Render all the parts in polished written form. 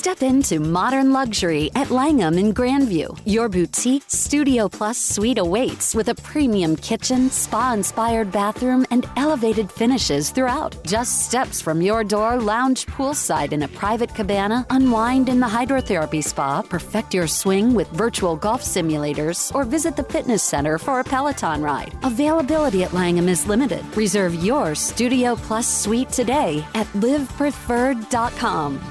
Step into modern luxury at Langham in Grandview. Your boutique Studio Plus suite awaits with a premium kitchen, spa-inspired bathroom, and elevated finishes throughout. Just steps from your door, lounge poolside in a private cabana, unwind in the hydrotherapy spa, perfect your swing with virtual golf simulators, or visit the fitness center for a Peloton ride. Availability at Langham is limited. Reserve your Studio Plus suite today at livepreferred.com.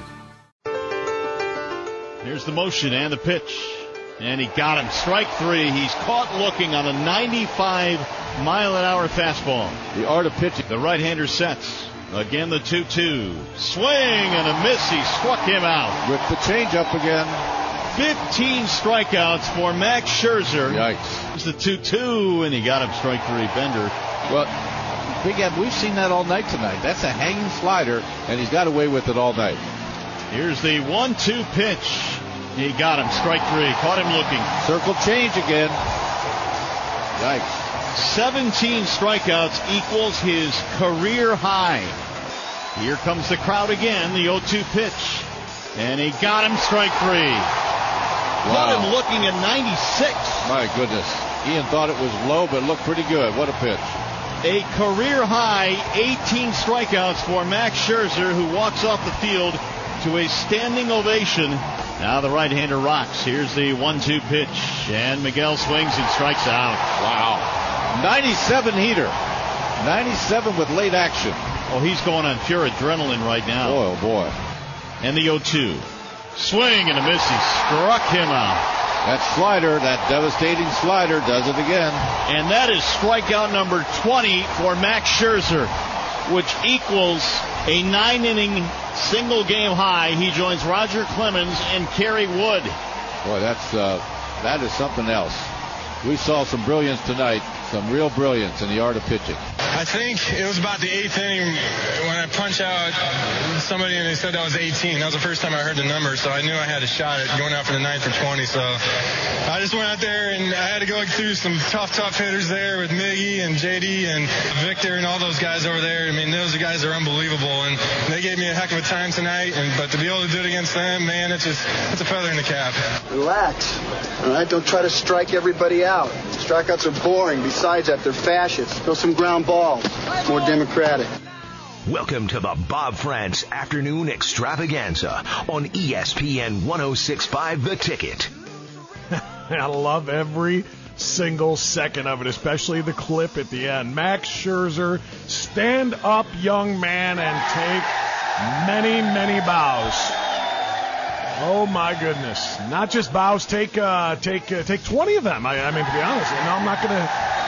Here's the motion and the pitch. And he got him. Strike three. He's caught looking on a 95-mile-an-hour fastball. The art of pitching. The right-hander sets. Again, the 2-2. Swing and a miss. He struck him out. With the changeup again. 15 strikeouts for Max Scherzer. Yikes. It's the 2-2, and he got him. Strike three. Bender. Well, Big Ed, we've seen that all night tonight. That's a hanging slider, and he's got away with it all night. Here's the 1-2 pitch. He got him. Strike three. Caught him looking. Circle change again. Yikes. 17 strikeouts equals his career high. Here comes the crowd again. The 0-2 pitch. And he got him. Strike three. Wow. Caught him looking at 96. My goodness. Ian thought it was low, but it looked pretty good. What a pitch. A career high 18 strikeouts for Max Scherzer, who walks off the field to a standing ovation. Now the right-hander rocks. Here's the 1-2 pitch, and Miguel swings and strikes out. Wow. 97 heater. 97 with late action. Oh, he's going on pure adrenaline right now. Boy, oh boy. And the 0-2. Swing and a miss. He struck him out. That slider, that devastating slider, does it again. And that is strikeout number 20 for Max Scherzer, which equals a 9-inning single-game high. He joins Roger Clemens and Kerry Wood. Boy, that is something else. We saw some brilliance tonight, some real brilliance in the art of pitching. I think it was about the 8th inning when I punched out somebody and they said that was 18. That was the first time I heard the number, so I knew I had a shot at going out for the 9th or 20. So I just went out there and I had to go through some tough hitters there with Miggy and JD and Victor and all those guys over there. I mean, those guys are unbelievable, and they gave me a heck of a time tonight. But to be able to do it against them, man, it's a feather in the cap. Relax. All right, don't try to strike everybody out. Strikeouts are boring. Besides that, they're fascists. Throw some ground balls. It's more democratic. Welcome to the Bob France Afternoon Extravaganza on ESPN 106.5 The Ticket. I love every single second of it, especially the clip at the end. Max Scherzer, stand up, young man, and take many, many bows. Oh my goodness! Not just bows. Take 20 of them. I mean, to be honest, I'm not gonna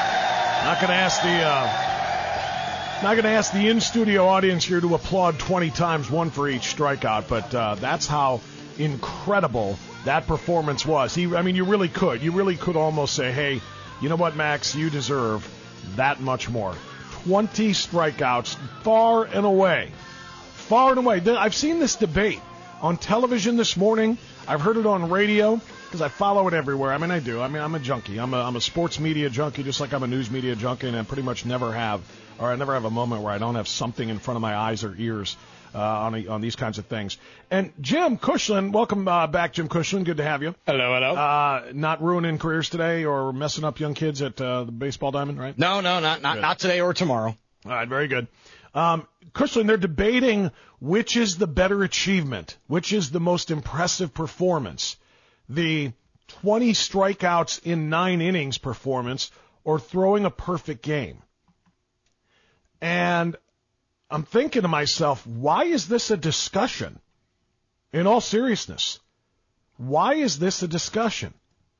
ask the in-studio audience here to applaud 20 times, one for each strikeout. But that's how incredible that performance was. You really could almost say, hey, you know what, Max, you deserve that much more. 20 strikeouts, far and away. I've seen this debate on television this morning. I've heard it on radio because I follow it everywhere. I do. I'm a junkie. I'm a sports media junkie, just like I'm a news media junkie, and I pretty much never have a moment where I don't have something in front of my eyes or ears on these kinds of things. And Jim Cushland, welcome back, Jim Cushland. Good to have you. Hello. Not ruining careers today or messing up young kids at the baseball diamond, right? No, not today or tomorrow. All right, very good. Cushland, they're debating which is the better achievement, which is the most impressive performance, the 20 strikeouts in 9 innings performance or throwing a perfect game. And I'm thinking to myself, why is this a discussion? In all seriousness, why is this a discussion?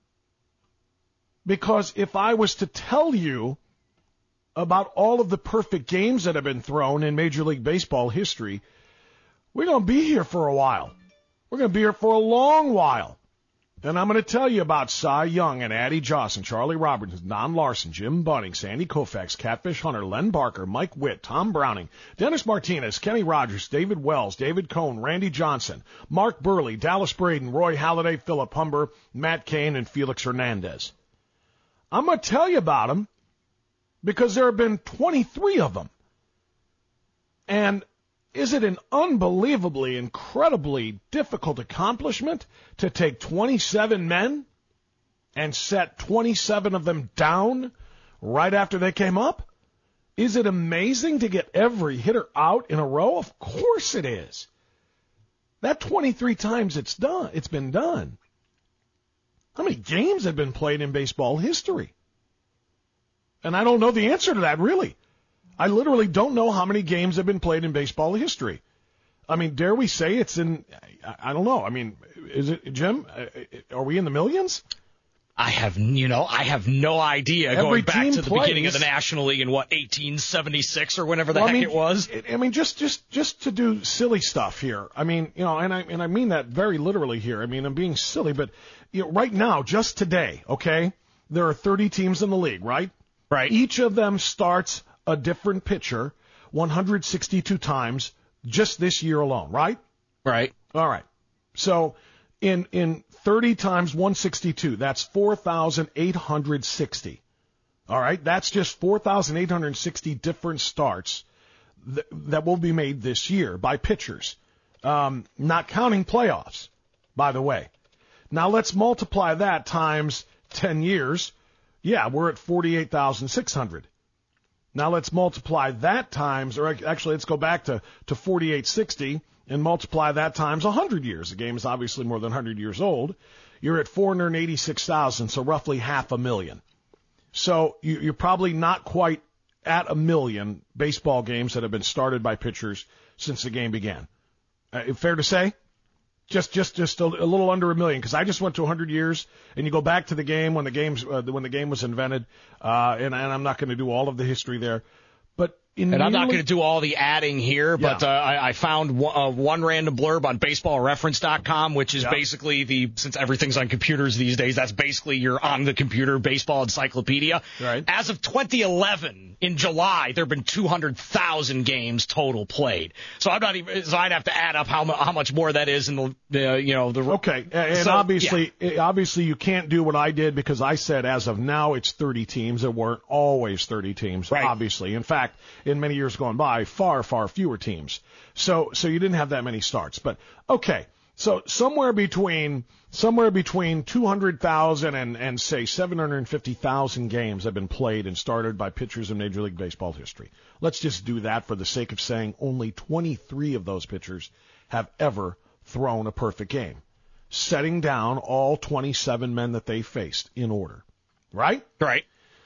Because if I was to tell you about all of the perfect games that have been thrown in Major League Baseball history, we're going to be here for a while. We're going to be here for a long while. And I'm going to tell you about Cy Young and Addie Johnson, Charlie Roberts, Don Larson, Jim Bunning, Sandy Koufax, Catfish Hunter, Len Barker, Mike Witt, Tom Browning, Dennis Martinez, Kenny Rogers, David Wells, David Cohn, Randy Johnson, Mark Burley, Dallas Braden, Roy Halladay, Philip Humber, Matt Cain, and Felix Hernandez. I'm going to tell you about them because there have been 23 of them. And Is it an unbelievably, incredibly difficult accomplishment to take 27 men and set 27 of them down right after they came up? Is it amazing to get every hitter out in a row? Of course it is. That 23 times it's been done. How many games have been played in baseball history? And I don't know the answer to that, really. I literally don't know how many games have been played in baseball history. I mean, dare we say it's in, I don't know. I mean, is it, Jim, are we in the millions? I have no idea. Every going back team to the beginning of the National League in 1876 or whenever the heck it was. I mean, just to do silly stuff here. I mean, and I mean that very literally here. I mean, I'm being silly, but right now, just today, okay, there are 30 teams in the league, right? Right. Each of them starts a different pitcher 162 times just this year alone, right? Right. All right. So in 30 times 162, that's 4,860. All right. That's just 4,860 different starts that will be made this year by pitchers, not counting playoffs, by the way. Now let's multiply that times 10 years. Yeah, we're at 48,600. Now let's multiply that times, or actually let's go back to 4860 and multiply that times 100 years. The game is obviously more than 100 years old. You're at 486,000, so roughly 500,000. So you're probably not quite at 1 million baseball games that have been started by pitchers since the game began. Fair to say? Just a little under 1 million, because I just went to 100 years, and you go back to the game when the game was invented, and I'm not going to do all of the history there, but I'm not going to do all the adding here, but I found one random blurb on BaseballReference.com, which is basically since everything's on computers these days, that's basically your on the computer baseball encyclopedia. Right. As of 2011, in July, there have been 200,000 games total played. So I'd have to add up how much more that is in the Okay, and obviously you can't do what I did, because I said as of now it's 30 teams. There weren't always 30 teams, right. Obviously. In fact, in many years gone by, far, far fewer teams. So you didn't have that many starts. But okay, so somewhere between 200,000 and say 750,000 games have been played and started by pitchers in Major League Baseball history. Let's just do that for the sake of saying only 23 of those pitchers have ever thrown a perfect game, setting down all 27 men that they faced in order. Right? Right.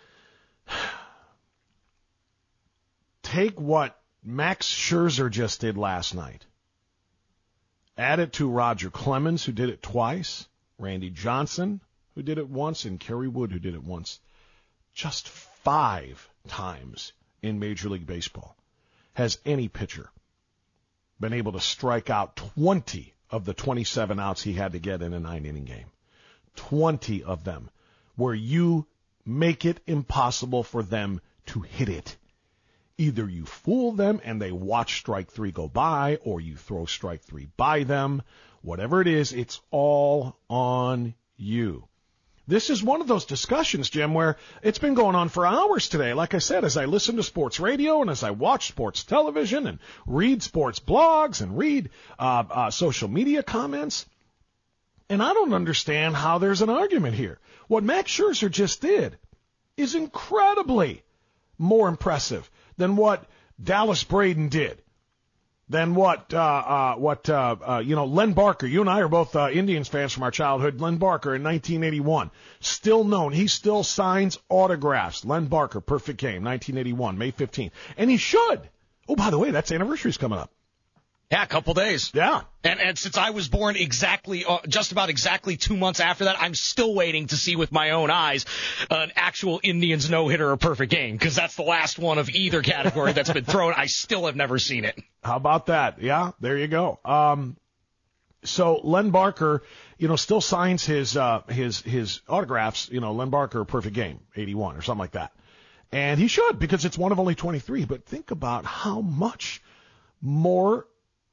Take what Max Scherzer just did last night. Add it to Roger Clemens, who did it twice, Randy Johnson, who did it once, and Kerry Wood, who did it once. Just 5 times in Major League Baseball has any pitcher been able to strike out 20 of the 27 outs he had to get in a 9-inning game. 20 of them, where you make it impossible for them to hit it. Either you fool them and they watch strike 3 go by, or you throw strike 3 by them. Whatever it is, it's all on you. This is one of those discussions, Jim, where it's been going on for hours today. Like I said, as I listen to sports radio and as I watch sports television and read sports blogs and read social media comments, and I don't understand how there's an argument here. What Max Scherzer just did is incredibly more impressive than what Dallas Braden did, than what Len Barker. You and I are both Indians fans from our childhood. Len Barker in 1981, still known. He still signs autographs. Len Barker, perfect game, 1981, May 15th. And he should. Oh, by the way, that's anniversary's coming up. Yeah, a couple days. Yeah. And since I was born just about exactly 2 months after that, I'm still waiting to see with my own eyes an actual Indians no-hitter or perfect game, because that's the last one of either category that's been thrown. I still have never seen it. How about that? Yeah, there you go. So Len Barker, still signs his autographs, Len Barker, perfect game, 81 or something like that. And he should, because it's one of only 23. But think about how much more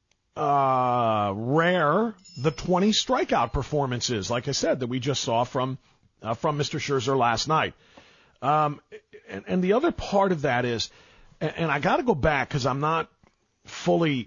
rare the 20 strikeout performances, like I said, that we just saw from Mr. Scherzer last night. And the other part of that is, and I got to go back because I'm not fully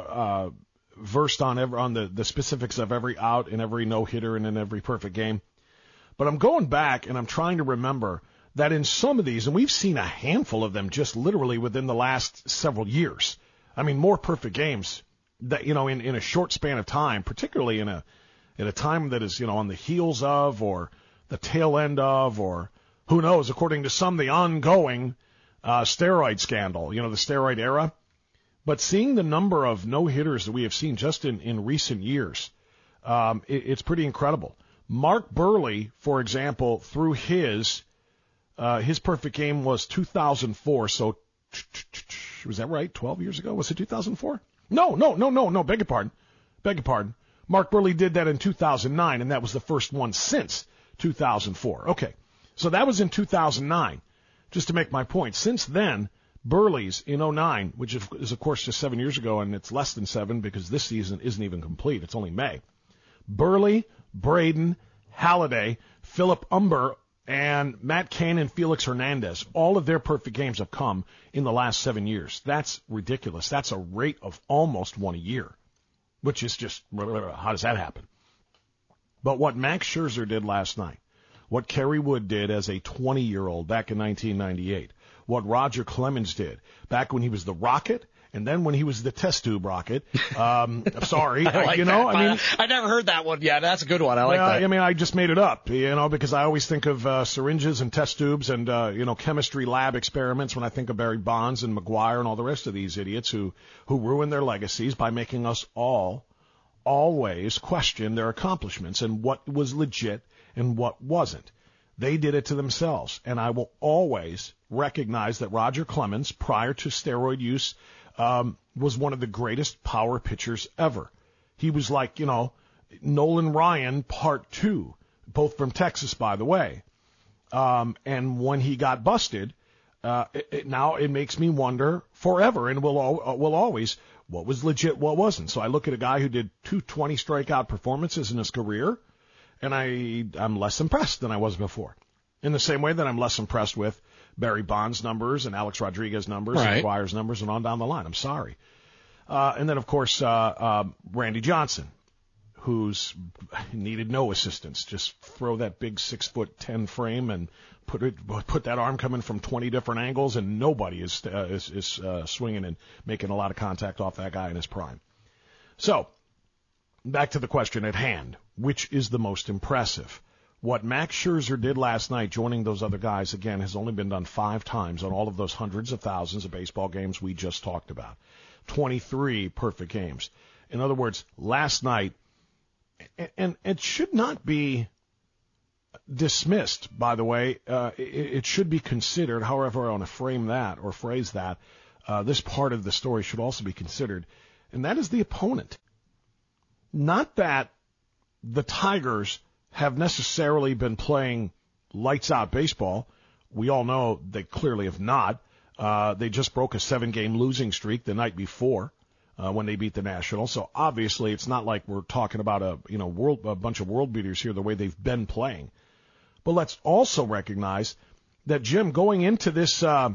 versed on the specifics of every out and every no-hitter and in every perfect game. But I'm going back and I'm trying to remember that in some of these, and we've seen a handful of them just literally within the last several years. I mean, more perfect games that, in a short span of time, particularly in a time that is, on the heels of or the tail end of, or who knows, according to some, the ongoing steroid scandal, the steroid era. But seeing the number of no-hitters that we have seen just in recent years, it's pretty incredible. Mark Buehrle, for example, through his perfect game was 2004. So was that right? 12 years ago? Was it 2004? No. Beg your pardon. Mark Buehrle did that in 2009, and that was the first one since 2004. Okay. So that was in 2009. Just to make my point. Since then, Buehrle's in 09, which is of course just 7 years ago, and it's less than 7 because this season isn't even complete. It's only May. Buehrle, Braden, Halladay, Philip Umber, and Matt Cain and Felix Hernandez, all of their perfect games have come in the last 7 years. That's ridiculous. That's a rate of almost one a year, which is just, how does that happen? But what Max Scherzer did last night, what Kerry Wood did as a 20-year-old back in 1998, what Roger Clemens did back when he was the Rocket, and then when he was the test tube Rocket. Sorry, I never heard that one yet. That's a good one. I like that. I mean, I just made it up, because I always think of syringes and test tubes and chemistry lab experiments when I think of Barry Bonds and McGuire and all the rest of these idiots who ruin their legacies by making us all always question their accomplishments and what was legit and what wasn't. They did it to themselves, and I will always recognize that Roger Clemens, prior to steroid use, was one of the greatest power pitchers ever. He was like, Nolan Ryan Part 2, both from Texas, by the way. And when he got busted, now it makes me wonder forever, and will always, what was legit, what wasn't. So I look at a guy who did 220 strikeout performances in his career, and I'm less impressed than I was before. In the same way that I'm less impressed with Barry Bonds' numbers and Alex Rodriguez numbers and McGuire's numbers and on down the line. I'm sorry. And then, of course, Randy Johnson, who's needed no assistance. Just throw that big 6'10" frame and put that arm coming from 20 different angles, and nobody is swinging and making a lot of contact off that guy in his prime. So, back to the question at hand. Which is the most impressive? What Max Scherzer did last night, joining those other guys, again, has only been done 5 times on all of those hundreds of thousands of baseball games we just talked about. 23 perfect games. In other words, last night, and it should not be dismissed, by the way. It should be considered, however I want to frame that or phrase that. This part of the story should also be considered, and that is the opponent. Not that the Tigers have necessarily been playing lights-out baseball. We all know they clearly have not. They just broke a 7-game losing streak the night before when they beat the Nationals. So obviously it's not like we're talking about a bunch of world beaters here the way they've been playing. But let's also recognize that, Jim, going into this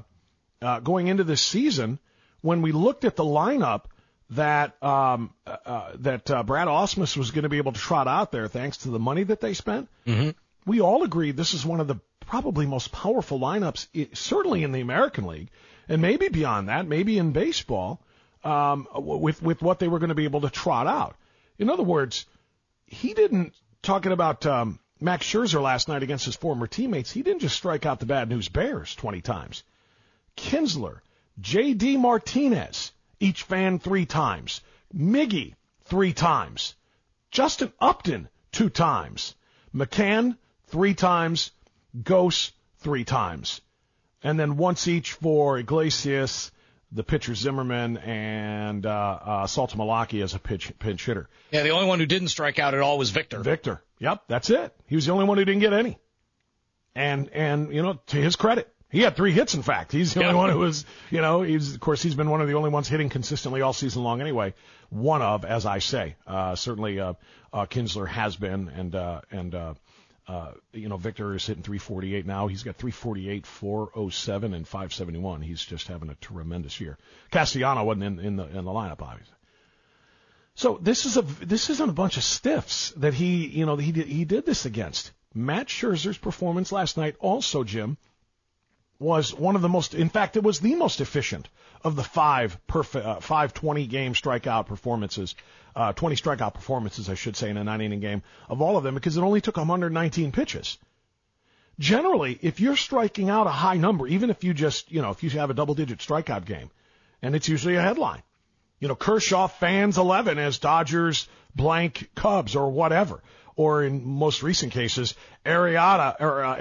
season, when we looked at the lineup that Brad Ausmus was going to be able to trot out there thanks to the money that they spent, we all agreed this is one of the probably most powerful lineups, certainly in the American League, and maybe beyond that, maybe in baseball, with what they were going to be able to trot out. In other words, he didn't, talking about Max Scherzer last night against his former teammates, he didn't just strike out the Bad News Bears 20 times. Kinsler, J.D. Martinez, each fan 3 times. Miggy, 3 times. Justin Upton, 2 times. McCann, 3 times. Gose, 3 times. And then once each for Iglesias, the pitcher Zimmerman, and Saltamalaki as a pinch hitter. Yeah, the only one who didn't strike out at all was Victor. Victor. Yep, that's it. He was the only one who didn't get any. And to his credit, he had 3 hits, in fact. He's the only one who was, he's been one of the only ones hitting consistently all season long anyway. One of, as I say, certainly Kinsler has been, and Victor is hitting 348 now. He's got 348, 407, and 571. He's just having a tremendous year. Castellano wasn't in the lineup, obviously. So this isn't a bunch of stiffs that he did this against. Matt Scherzer's performance last night also, Jim, was one of the most, in fact, it was the most efficient of the five 20-game strikeout performances, 20 strikeout performances, I should say, in a 9-inning game of all of them, because it only took 119 pitches. Generally, if you're striking out a high number, even if you just, if you have a double-digit strikeout game, and it's usually a headline, Kershaw fans 11 as Dodgers blank Cubs or whatever. Or in most recent cases, Arrieta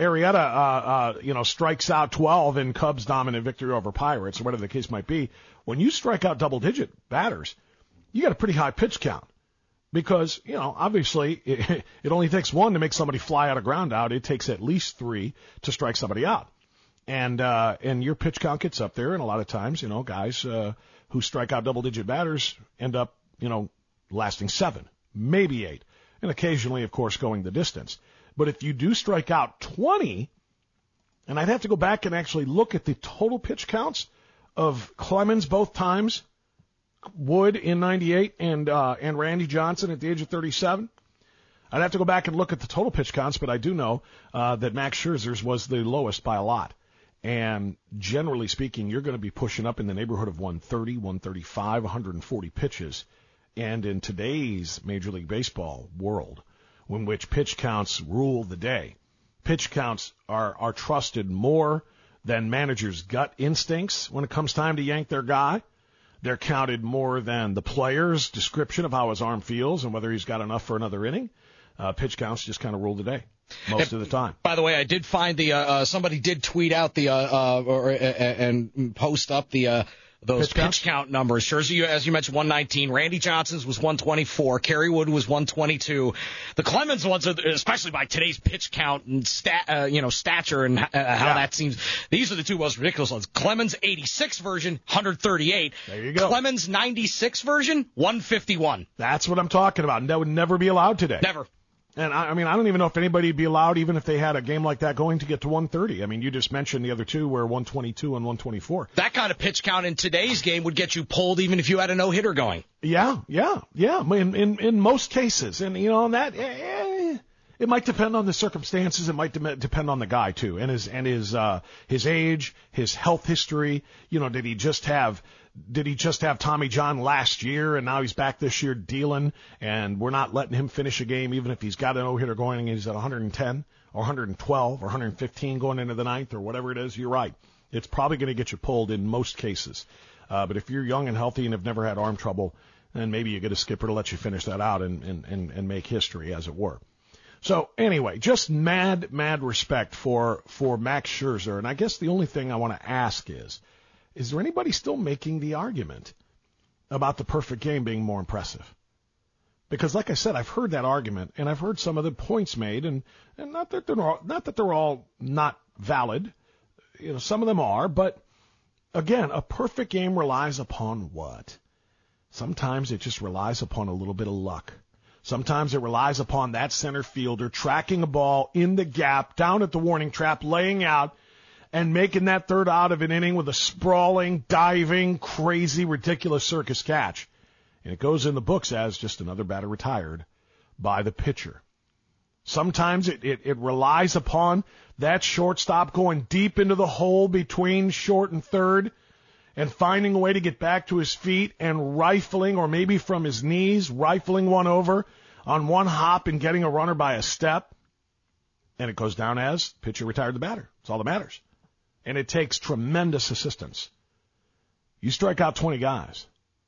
strikes out 12 in Cubs dominant victory over Pirates, or whatever the case might be. When you strike out double-digit batters, you got a pretty high pitch count because, obviously it only takes one to make somebody fly out of ground out. It takes at least 3 to strike somebody out. And your pitch count gets up there, and a lot of times, guys who strike out double-digit batters end up, lasting 7, maybe 8. And occasionally, of course, going the distance. But if you do strike out 20, and I'd have to go back and actually look at the total pitch counts of Clemens both times, Wood in 98, and Randy Johnson at the age of 37. I'd have to go back and look at the total pitch counts, but I do know that Max Scherzer's was the lowest by a lot. And generally speaking, you're going to be pushing up in the neighborhood of 130, 135, 140 pitches. And in today's Major League Baseball world, in which pitch counts rule the day, pitch counts are trusted more than managers' gut instincts when it comes time to yank their guy. They're counted more than the player's description of how his arm feels and whether he's got enough for another inning. Pitch counts just kind of rule the day most of the time. By the way, I did find somebody did tweet out and post up those pitch count numbers. Scherzer, as you mentioned, 119. Randy Johnson's was 124. Kerry Wood was 122. The Clemens ones, especially by today's pitch count and stature and how that seems, these are the two most ridiculous ones. Clemens 86 version, 138. There you go. Clemens 96 version, 151. That's what I'm talking about. And that would never be allowed today. Never. And I don't even know if anybody would be allowed, even if they had a game like that, going to get to 130. I mean, you just mentioned the other two were 122 and 124. That kind of pitch count in today's game would get you pulled even if you had a no-hitter going. Yeah. In most cases. And, that it might depend on the circumstances. It might depend on the guy, too, and his age, his health history. Did he just have Tommy John last year and now he's back this year dealing and we're not letting him finish a game even if he's got a no-hitter going and he's at 110 or 112 or 115 going into the ninth or whatever it is? You're right. It's probably going to get you pulled in most cases. But if you're young and healthy and have never had arm trouble, then maybe you get a skipper to let you finish that out and make history, as it were. So anyway, just mad respect for Max Scherzer. And I guess the only thing I want to ask is there anybody still making the argument about the perfect game being more impressive? Because, like I said, I've heard that argument, and I've heard some of the points made, and not that they're all not valid. Some of them are, but again, a perfect game relies upon what? Sometimes it just relies upon a little bit of luck. Sometimes it relies upon that center fielder tracking a ball in the gap, down at the warning trap, laying out, and making that third out of an inning with a sprawling, diving, crazy, ridiculous circus catch. And it goes in the books as just another batter retired by the pitcher. Sometimes it relies upon that shortstop going deep into the hole between short and third and finding a way to get back to his feet and rifling, or maybe from his knees, rifling one over on one hop and getting a runner by a step. And it goes down as pitcher retired the batter. That's all that matters. And it takes tremendous assistance. You strike out 20 guys.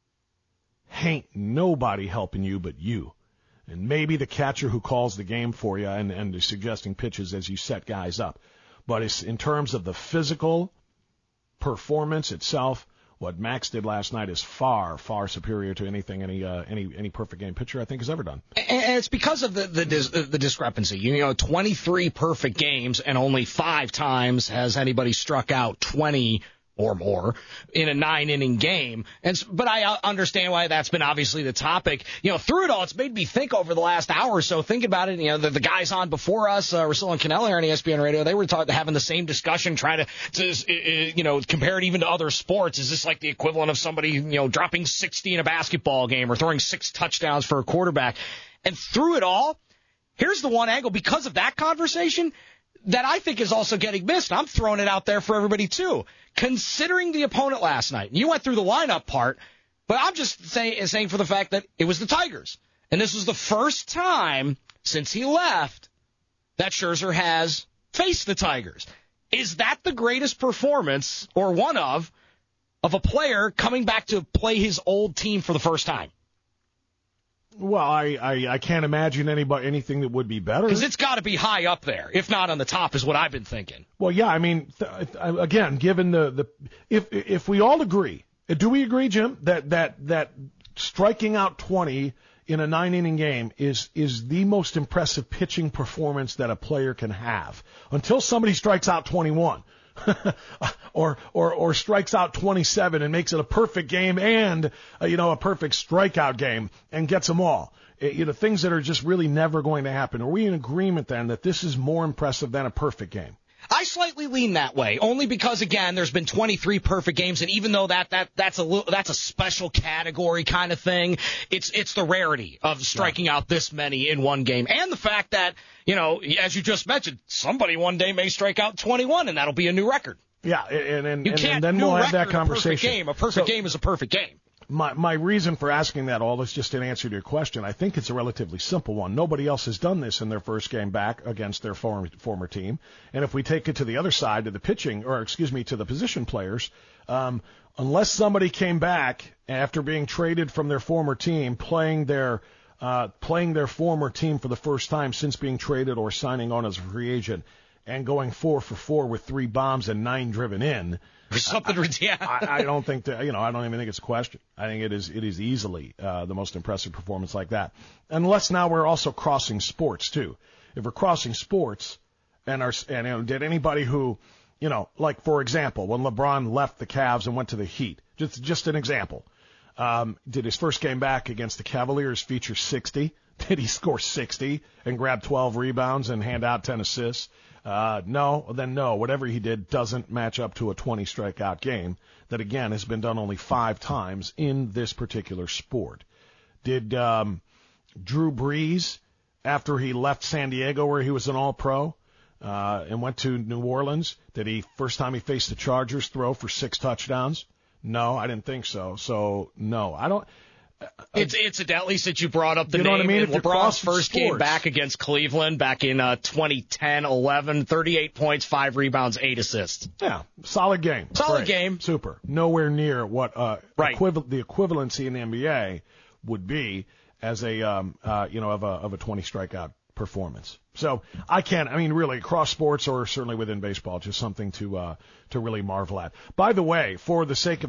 Ain't nobody helping you but you. And maybe the catcher who calls the game for you and is suggesting pitches as you set guys up. But it's in terms of the physical performance itself, what Max did last night is far, far superior to anything any perfect game pitcher I think has ever done. And it's because of the discrepancy. 23 perfect games and only 5 times has anybody struck out 20 or more in a 9-inning game. But I understand why that's been obviously the topic. Through it all, it's made me think over the last hour or so, thinking about it. The guys on before us, Russell and Cannella here on ESPN Radio, they were having the same discussion, trying to compare it even to other sports. Is this like the equivalent of somebody, dropping 60 in a basketball game or throwing 6 touchdowns for a quarterback? And through it all, here's the one angle because of that conversation that I think is also getting missed. I'm throwing it out there for everybody, too. Considering the opponent last night, you went through the lineup part, but I'm just saying for the fact that it was the Tigers. And this was the first time since he left that Scherzer has faced the Tigers. Is that the greatest performance, or one of a player coming back to play his old team for the first time? Well, I can't imagine anything that would be better. Because it's got to be high up there, if not on the top, is what I've been thinking. Well, yeah, I mean, again, given if we all agree, do we agree, Jim, that striking out 20 in a 9-inning game is the most impressive pitching performance that a player can have until somebody strikes out 21. or strikes out 27 and makes it a perfect game and a perfect strikeout game and gets them all. Things that are just really never going to happen. Are we in agreement then that this is more impressive than a perfect game? I slightly lean that way, only because, again, there's been 23 perfect games, and even though that's a special category kind of thing, it's the rarity of striking out this many in one game, and the fact that, as you just mentioned, somebody one day may strike out 21, and that'll be a new record. Yeah, and then we'll have that conversation. A perfect game is a perfect game. My reason for asking that all is just an answer to your question. I think it's a relatively simple one. Nobody else has done this in their first game back against their former team. And if we take it to the other side, to the to the position players, unless somebody came back after being traded from their former team, playing their former team for the first time since being traded or signing on as a free agent, and going 4 for 4 with 3 bombs and 9 driven in. Or something ridiculous. I don't think that, I don't even think it's a question. I think it is easily the most impressive performance like that. Unless now we're also crossing sports too. If we're crossing sports did anybody who, like for example, when LeBron left the Cavs and went to the Heat, just an example, did his first game back against the Cavaliers feature 60? Did he score 60 and grab 12 rebounds and hand out 10 assists? No. Whatever he did doesn't match up to a 20 strikeout game that, again, has been done only 5 times in this particular sport. Did Drew Brees, after he left San Diego where he was an all-pro and went to New Orleans, did he, first time he faced the Chargers, throw for 6 touchdowns? No, I didn't think so. So, no, I don't. Incidentally, since you brought up the name, what I mean? In LeBron's first game back against Cleveland back in 2010-11, 38 points, 5 rebounds, 8 assists. Yeah, solid game. Solid game. Super. Nowhere near what the equivalency in the NBA would be as a of a 20 strikeout performance. So really across sports or certainly within baseball, just something to really marvel at. By the way, for the sake of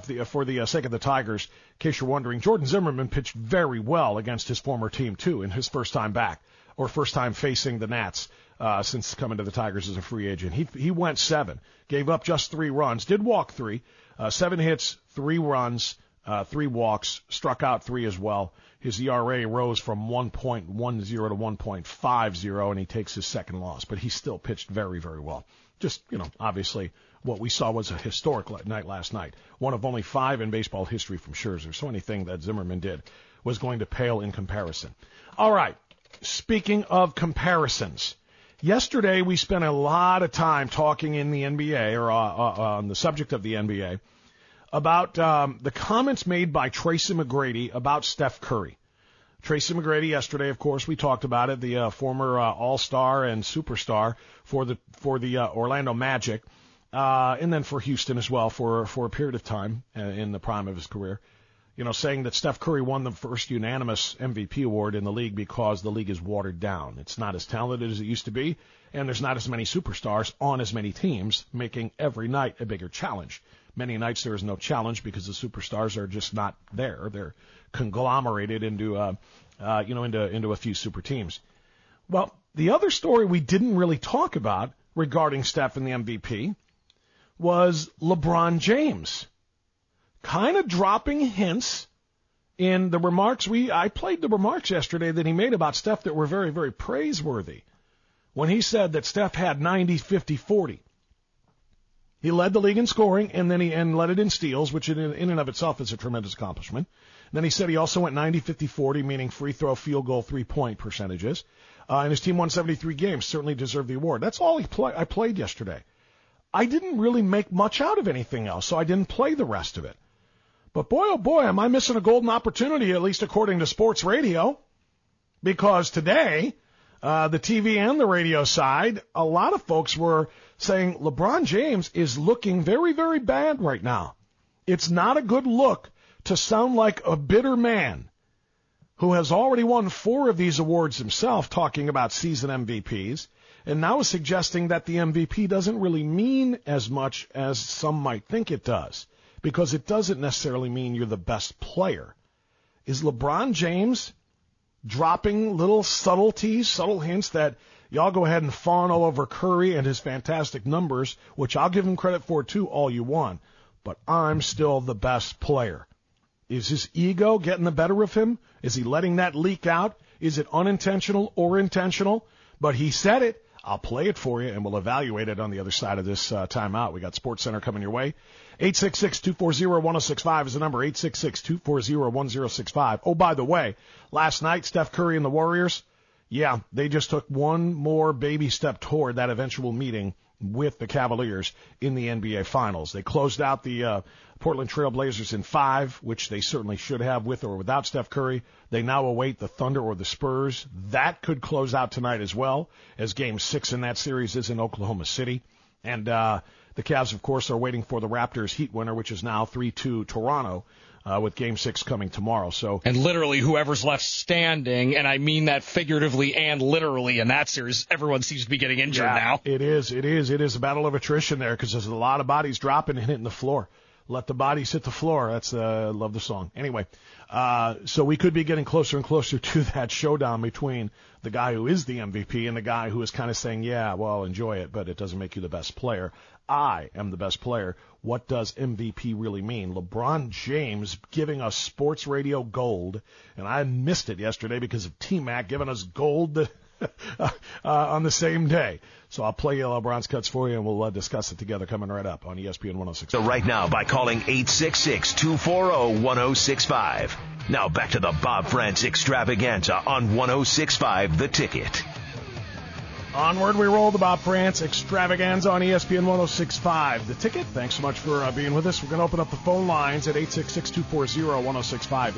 the Tigers, in case you're wondering, Jordan Zimmerman pitched very well against his former team too in his first time back or first time facing the Nats since coming to the Tigers as a free agent. He went 7, gave up just 3 runs, did walk 3, 7 hits, 3 runs, 3 walks, struck out 3 as well. His ERA rose from 1.10 to 1.50, and he takes his second loss. But he still pitched very, very well. Just, obviously what we saw was a historic night last night. One of only 5 in baseball history from Scherzer. So anything that Zimmerman did was going to pale in comparison. All right. Speaking of comparisons, yesterday we spent a lot of time talking in the NBA or on the subject of the NBA about the comments made by Tracy McGrady about Steph Curry. Tracy McGrady yesterday, of course, we talked about it, the former All-Star and superstar for the Orlando Magic, and then for Houston as well for a period of time in the prime of his career. Saying that Steph Curry won the first unanimous MVP award in the league because the league is watered down. It's not as talented as it used to be, and there's not as many superstars on as many teams, making every night a bigger challenge. Many nights there is no challenge because the superstars are just not there. They're conglomerated into a few super teams. Well, the other story we didn't really talk about regarding Steph and the MVP was LeBron James. Kind of dropping hints in the remarks. I played the remarks yesterday that he made about Steph that were very, very praiseworthy. When he said that Steph had 90, 50, 40. He led the league in scoring, and then he led it in steals, which in and of itself is a tremendous accomplishment. And then he said he also went 90, 50, 40, meaning free throw, field goal, 3-point percentages. And his team won 73 games, certainly deserved the award. That's all I played yesterday. I didn't really make much out of anything else, so I didn't play the rest of it. But boy, oh boy, am I missing a golden opportunity, at least according to sports radio. Because today, the TV and the radio side, a lot of folks were saying LeBron James is looking very, very bad right now. It's not a good look to sound like a bitter man who has already won 4 of these awards himself, talking about season MVPs, and now is suggesting that the MVP doesn't really mean as much as some might think it does, because it doesn't necessarily mean you're the best player. Is LeBron James dropping little subtleties, subtle hints that y'all go ahead and fawn all over Curry and his fantastic numbers, which I'll give him credit for too, all you want, but I'm still the best player? Is his ego getting the better of him? Is he letting that leak out? Is it unintentional or intentional? But he said it. I'll play it for you, and we'll evaluate it on the other side of this timeout. We got SportsCenter coming your way. 866-240-1065 is the number, 866-240-1065. Oh, by the way, last night, Steph Curry and the Warriors, yeah, they just took one more baby step toward that eventual meeting with the Cavaliers in the NBA Finals. They closed out the Portland Trail Blazers in 5, which they certainly should have with or without Steph Curry. They now await the Thunder or the Spurs. That could close out tonight as well, as Game 6 in that series is in Oklahoma City. And the Cavs, of course, are waiting for the Raptors Heat winner, which is now 3-2 Toronto, with Game 6 coming tomorrow. So, and literally whoever's left standing, and I mean that figuratively and literally in that series, everyone seems to be getting injured now. It is a battle of attrition there, because there's a lot of bodies dropping and hitting the floor. Let the bodies hit the floor. That's love the song. Anyway, so we could be getting closer and closer to that showdown between the guy who is the MVP and the guy who is kind of saying, yeah, well, enjoy it, but it doesn't make you the best player. I am the best player. What does MVP really mean? LeBron James giving us sports radio gold, and I missed it yesterday because of T-Mac giving us gold on the same day. So I'll play LeBron's cuts for you, and we'll discuss it together coming right up on ESPN 106. So right now by calling 866-240-1065. Now back to the Bob France Extravaganza on 1065 The Ticket. Onward we roll, the Bob France Extravaganza on ESPN 106.5. The Ticket, thanks so much for being with us. We're going to open up the phone lines at 866-240-1065,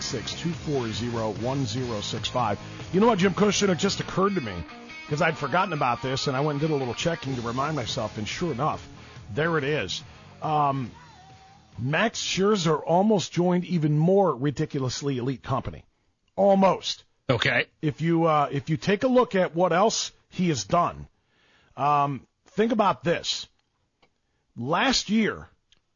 866-240-1065. You know what, Jim Cushing, it just occurred to me, because I'd forgotten about this, and I went and did a little checking to remind myself, and sure enough, there it is. Max Scherzer almost joined even more ridiculously elite company. Almost. Okay. If you take a look at what else he has done, think about this. Last year,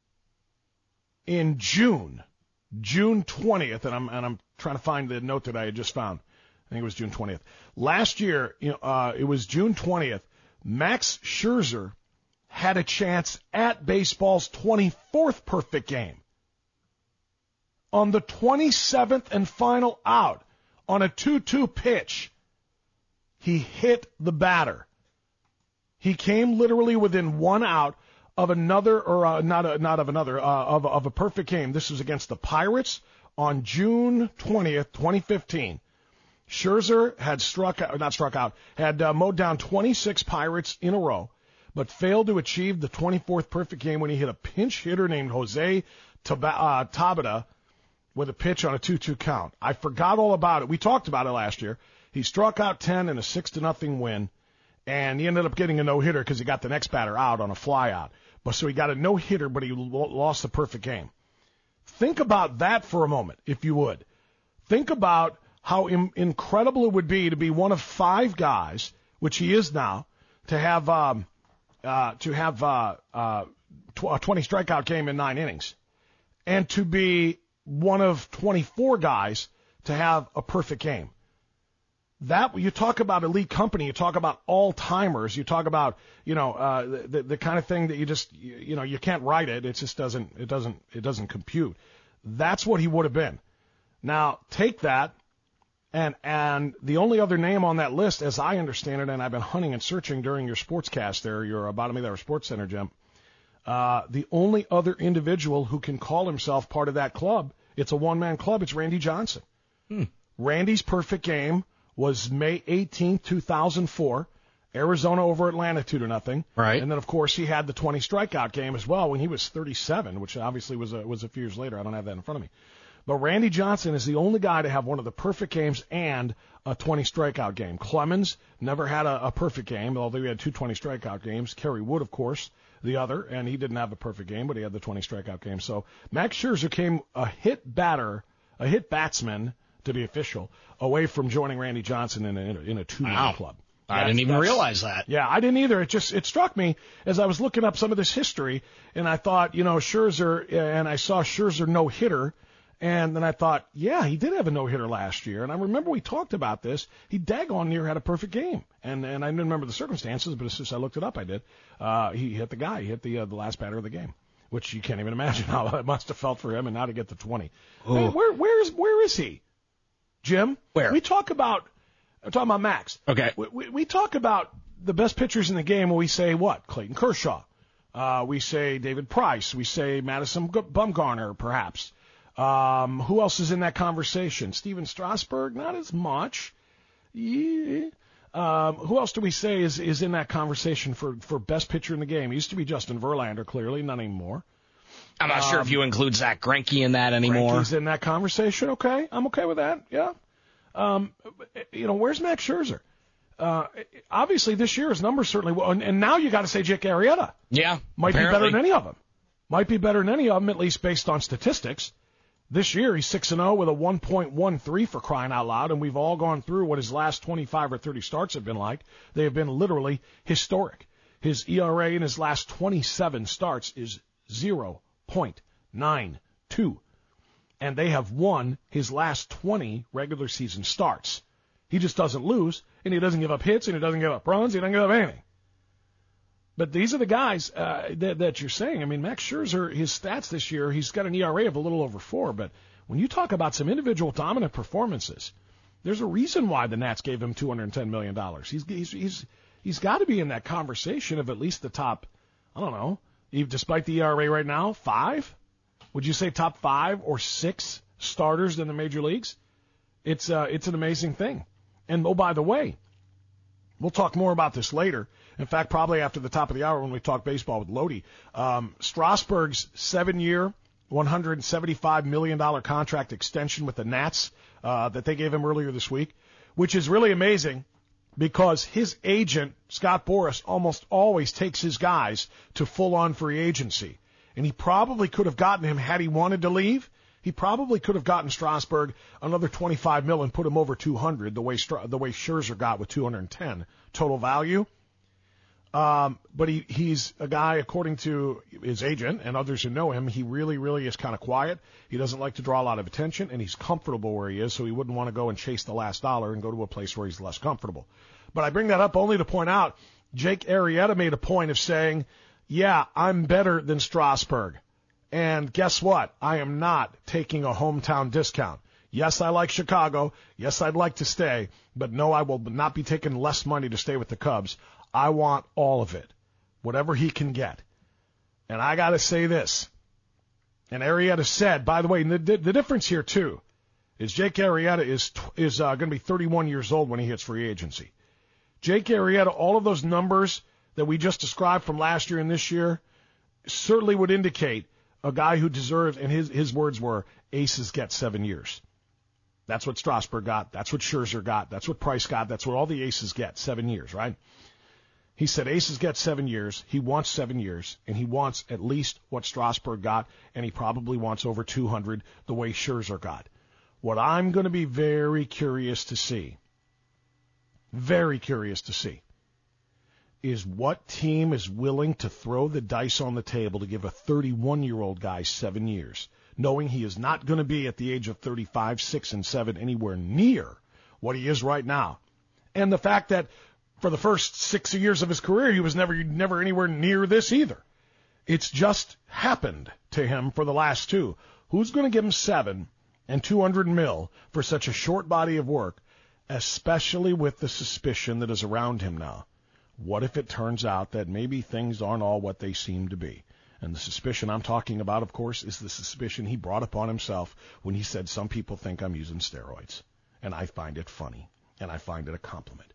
in June 20th, and I'm trying to find the note that I had just found. I think it was June 20th. Last year, it was June 20th. Max Scherzer had a chance at baseball's 24th perfect game. On the 27th and final out, on a 2-2 pitch, he hit the batter. He came literally within 1 out of another, or of a perfect game. This was against the Pirates on June 20th, 2015. Scherzer had mowed down 26 Pirates in a row, but failed to achieve the 24th perfect game when he hit a pinch hitter named Jose Tabata with a pitch on a 2-2 count. I forgot all about it. We talked about it last year. He struck out 10 in a 6-0 win, and he ended up getting a no-hitter because he got the next batter out on a flyout. So he got a no-hitter, but he lost the perfect game. Think about that for a moment, if you would. Think about how incredible it would be to be one of 5 guys, which he is now, to have a 20 strikeout game in 9 innings, and to be one of 24 guys to have a perfect game. That you talk about elite company, you talk about all-timers, you talk about, the kind of thing that you just, you can't write it. It just doesn't compute. That's what he would have been. Now, take that, and the only other name on that list, as I understand it, and I've been hunting and searching during your sportscast there, your Bottom of the Hour Sports Center, Jim, the only other individual who can call himself part of that club, it's a one-man club, it's Randy Johnson. Randy's perfect game was May 18th, 2004, Arizona over Atlanta 2-0. Right. And then, of course, he had the 20 strikeout game as well when he was 37, which obviously was a few years later. I don't have that in front of me. But Randy Johnson is the only guy to have one of the perfect games and a 20 strikeout game. Clemens never had a perfect game, although he had 2 20 strikeout games. Kerry Wood, of course, the other, and he didn't have a perfect game, but he had the 20 strikeout game. So Max Scherzer came a hit batsman, to be official, away from joining Randy Johnson in a 2-man club. I didn't even realize that. Yeah, I didn't either. It struck me as I was looking up some of this history, and I thought, Scherzer, and I saw Scherzer no-hitter, and then I thought, yeah, he did have a no-hitter last year, and I remember we talked about this. He daggone near had a perfect game, and I didn't remember the circumstances, but as soon as I looked it up, I did. He hit the guy. He hit the last batter of the game, which you can't even imagine how it must have felt for him, and now to get the 20. Hey, where is he? Jim? Where? I'm talking about Max. Okay. We talk about the best pitchers in the game when we say what? Clayton Kershaw. We say David Price. We say Madison Bumgarner, perhaps. Who else is in that conversation? Steven Strasburg? Not as much. Yeah. Who else do we say is in that conversation for best pitcher in the game? It used to be Justin Verlander, clearly, not anymore. I'm not sure if you include Zach Greinke in that anymore. Greinke's in that conversation. Okay, I'm okay with that. Yeah. Where's Max Scherzer? Obviously, this year his numbers certainly, and now you got to say Jake Arrieta. Yeah, might be better than any of them. Might be better than any of them, at least based on statistics. This year he's 6-0 with a 1.13 for crying out loud, and we've all gone through what his last 25 or 30 starts have been like. They have been literally historic. His ERA in his last 27 starts is 0.92. And they have won his last 20 regular season starts. He just doesn't lose, and he doesn't give up hits, and he doesn't give up runs, he doesn't give up anything. But these are the guys that you're saying. I mean, Max Scherzer, his stats this year, he's got an ERA of a little over 4, but when you talk about some individual dominant performances, there's a reason why the Nats gave him $210 million. He's got to be in that conversation of at least the top, I don't know, despite the ERA right now, 5? Would you say top 5 or 6 starters in the major leagues? It's an amazing thing. And, oh, by the way, we'll talk more about this later. In fact, probably after the top of the hour when we talk baseball with Lodi. Strasburg's 7-year, $175 million contract extension with the Nats that they gave him earlier this week, which is really amazing because his agent, Scott Boras, almost always takes his guys to full-on free agency. And he probably could have gotten him had he wanted to leave. He probably could have gotten Strasburg another $25 million and put him over 200 the way Scherzer got with 210 total value. But he's a guy, according to his agent and others who know him, he really, really is kind of quiet. He doesn't like to draw a lot of attention, and he's comfortable where he is, so he wouldn't want to go and chase the last dollar and go to a place where he's less comfortable. But I bring that up only to point out Jake Arrieta made a point of saying, yeah, I'm better than Strasburg. And guess what? I am not taking a hometown discount. Yes, I like Chicago. Yes, I'd like to stay. But no, I will not be taking less money to stay with the Cubs. I want all of it, whatever he can get. And I got to say this. And Arrieta said, by the way, the difference here, too, is Jake Arrieta is going to be 31 years old when he hits free agency. Jake Arrieta, all of those numbers that we just described from last year and this year certainly would indicate a guy who deserves, and his words were, aces get 7 years. That's what Strasburg got. That's what Scherzer got. That's what Price got. That's what all the aces get, 7 years, right? He said aces get 7 years. He wants 7 years, and he wants at least what Strasburg got, and he probably wants over 200 the way Scherzer got. What I'm going to be very curious to see, is what team is willing to throw the dice on the table to give a 31-year-old guy 7 years, knowing he is not going to be at the age of 35, 6, and 7 anywhere near what he is right now. And the fact that for the first 6 years of his career, he was never anywhere near this either. It's just happened to him for the last two. Who's going to give him $7 and $200 million for such a short body of work, especially with the suspicion that is around him now? What if it turns out that maybe things aren't all what they seem to be? And the suspicion I'm talking about, of course, is the suspicion he brought upon himself when he said, some people think I'm using steroids. And I find it funny, and I find it a compliment.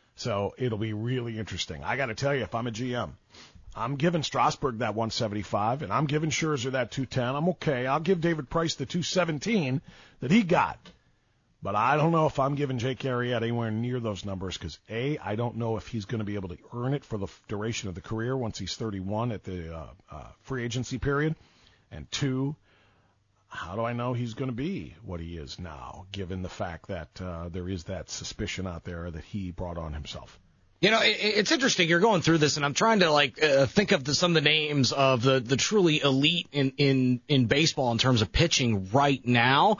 So it'll be really interesting. I got to tell you, if I'm a GM, I'm giving Strasburg that 175, and I'm giving Scherzer that 210. I'm okay. I'll give David Price the 217 that he got. But I don't know if I'm giving Jake Arrieta anywhere near those numbers because, A, I don't know if he's going to be able to earn it for the duration of the career once he's 31 at the free agency period. And 2, how do I know he's going to be what he is now, given the fact that there is that suspicion out there that he brought on himself? You know, it's interesting. You're going through this, and I'm trying to think of some of the names of the truly elite in baseball in terms of pitching right now,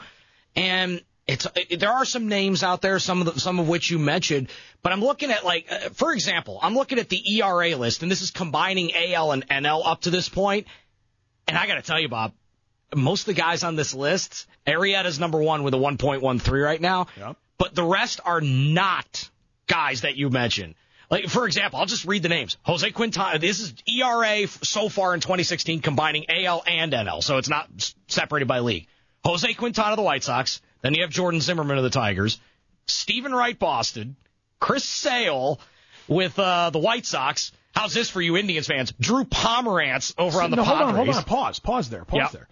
and there are some names out there, some of which you mentioned, but I'm looking at for example, I'm looking at the ERA list, and this is combining AL and NL up to this point, and I got to tell you, Bob, most of the guys on this list, Arrieta's number 1 with a 1.13 right now, yep. But the rest are not guys that you mentioned. Like, for example, I'll just read the names. Jose Quintana, this is ERA so far in 2016 combining AL and NL, so it's not separated by league. Jose Quintana of the White Sox, then you have Jordan Zimmerman of the Tigers, Stephen Wright, Boston, Chris Sale with the White Sox. How's this for you Indians fans? Drew Pomerantz over on the Padres. Hold on. Pause there.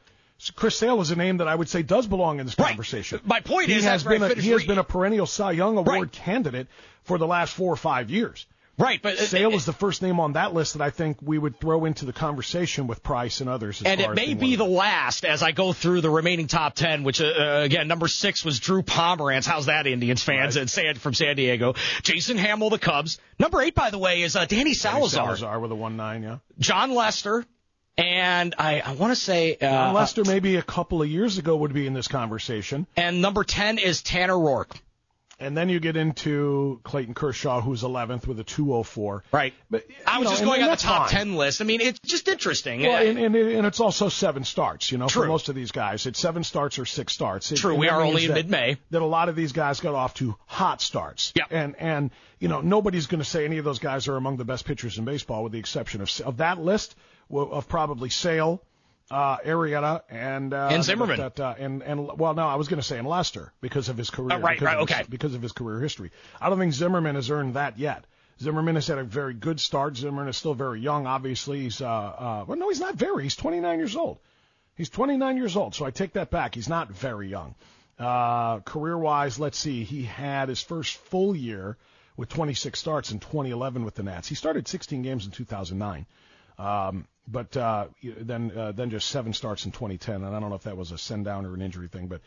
So Chris Sale is a name that I would say does belong in this conversation. My point is he has been a perennial Cy Young Award candidate for the last 4 or 5 years. Right, but Sale is the first name on that list that I think we would throw into the conversation with Price and others. And it may be the last as I go through the remaining top 10, which, again, number 6 was Drew Pomerantz. How's that, Indians fans? Right. From San Diego. Jason Hamill, the Cubs. Number 8, by the way, is Danny Salazar. Salazar with a 1.9, yeah. John Lester. And I want to say John Lester maybe a couple of years ago would be in this conversation. And number 10 is Tanner Roark. And then you get into Clayton Kershaw, who's 11th with a 204. Right. But I was just going on the top 10 list. I mean, it's just interesting. Well, and it's also 7 starts, True. for most of these guys. It's 7 starts or 6 starts. True. We are only in mid-May. That a lot of these guys got off to hot starts. Yeah. And nobody's going to say any of those guys are among the best pitchers in baseball, with the exception of that list of probably Sale, Arrieta, and Zimmerman. I was going to say and Lester because of his career. Because of his career history. I don't think Zimmerman has earned that yet. Zimmerman has had a very good start. Zimmerman is still very young. Obviously, he's he's not very. He's 29 years old. He's 29 years old, so I take that back. He's not very young. Career-wise, let's see. He had his first full year with 26 starts in 2011 with the Nats. He started 16 games in 2009. But then just 7 starts in 2010, and I don't know if that was a send-down or an injury thing, but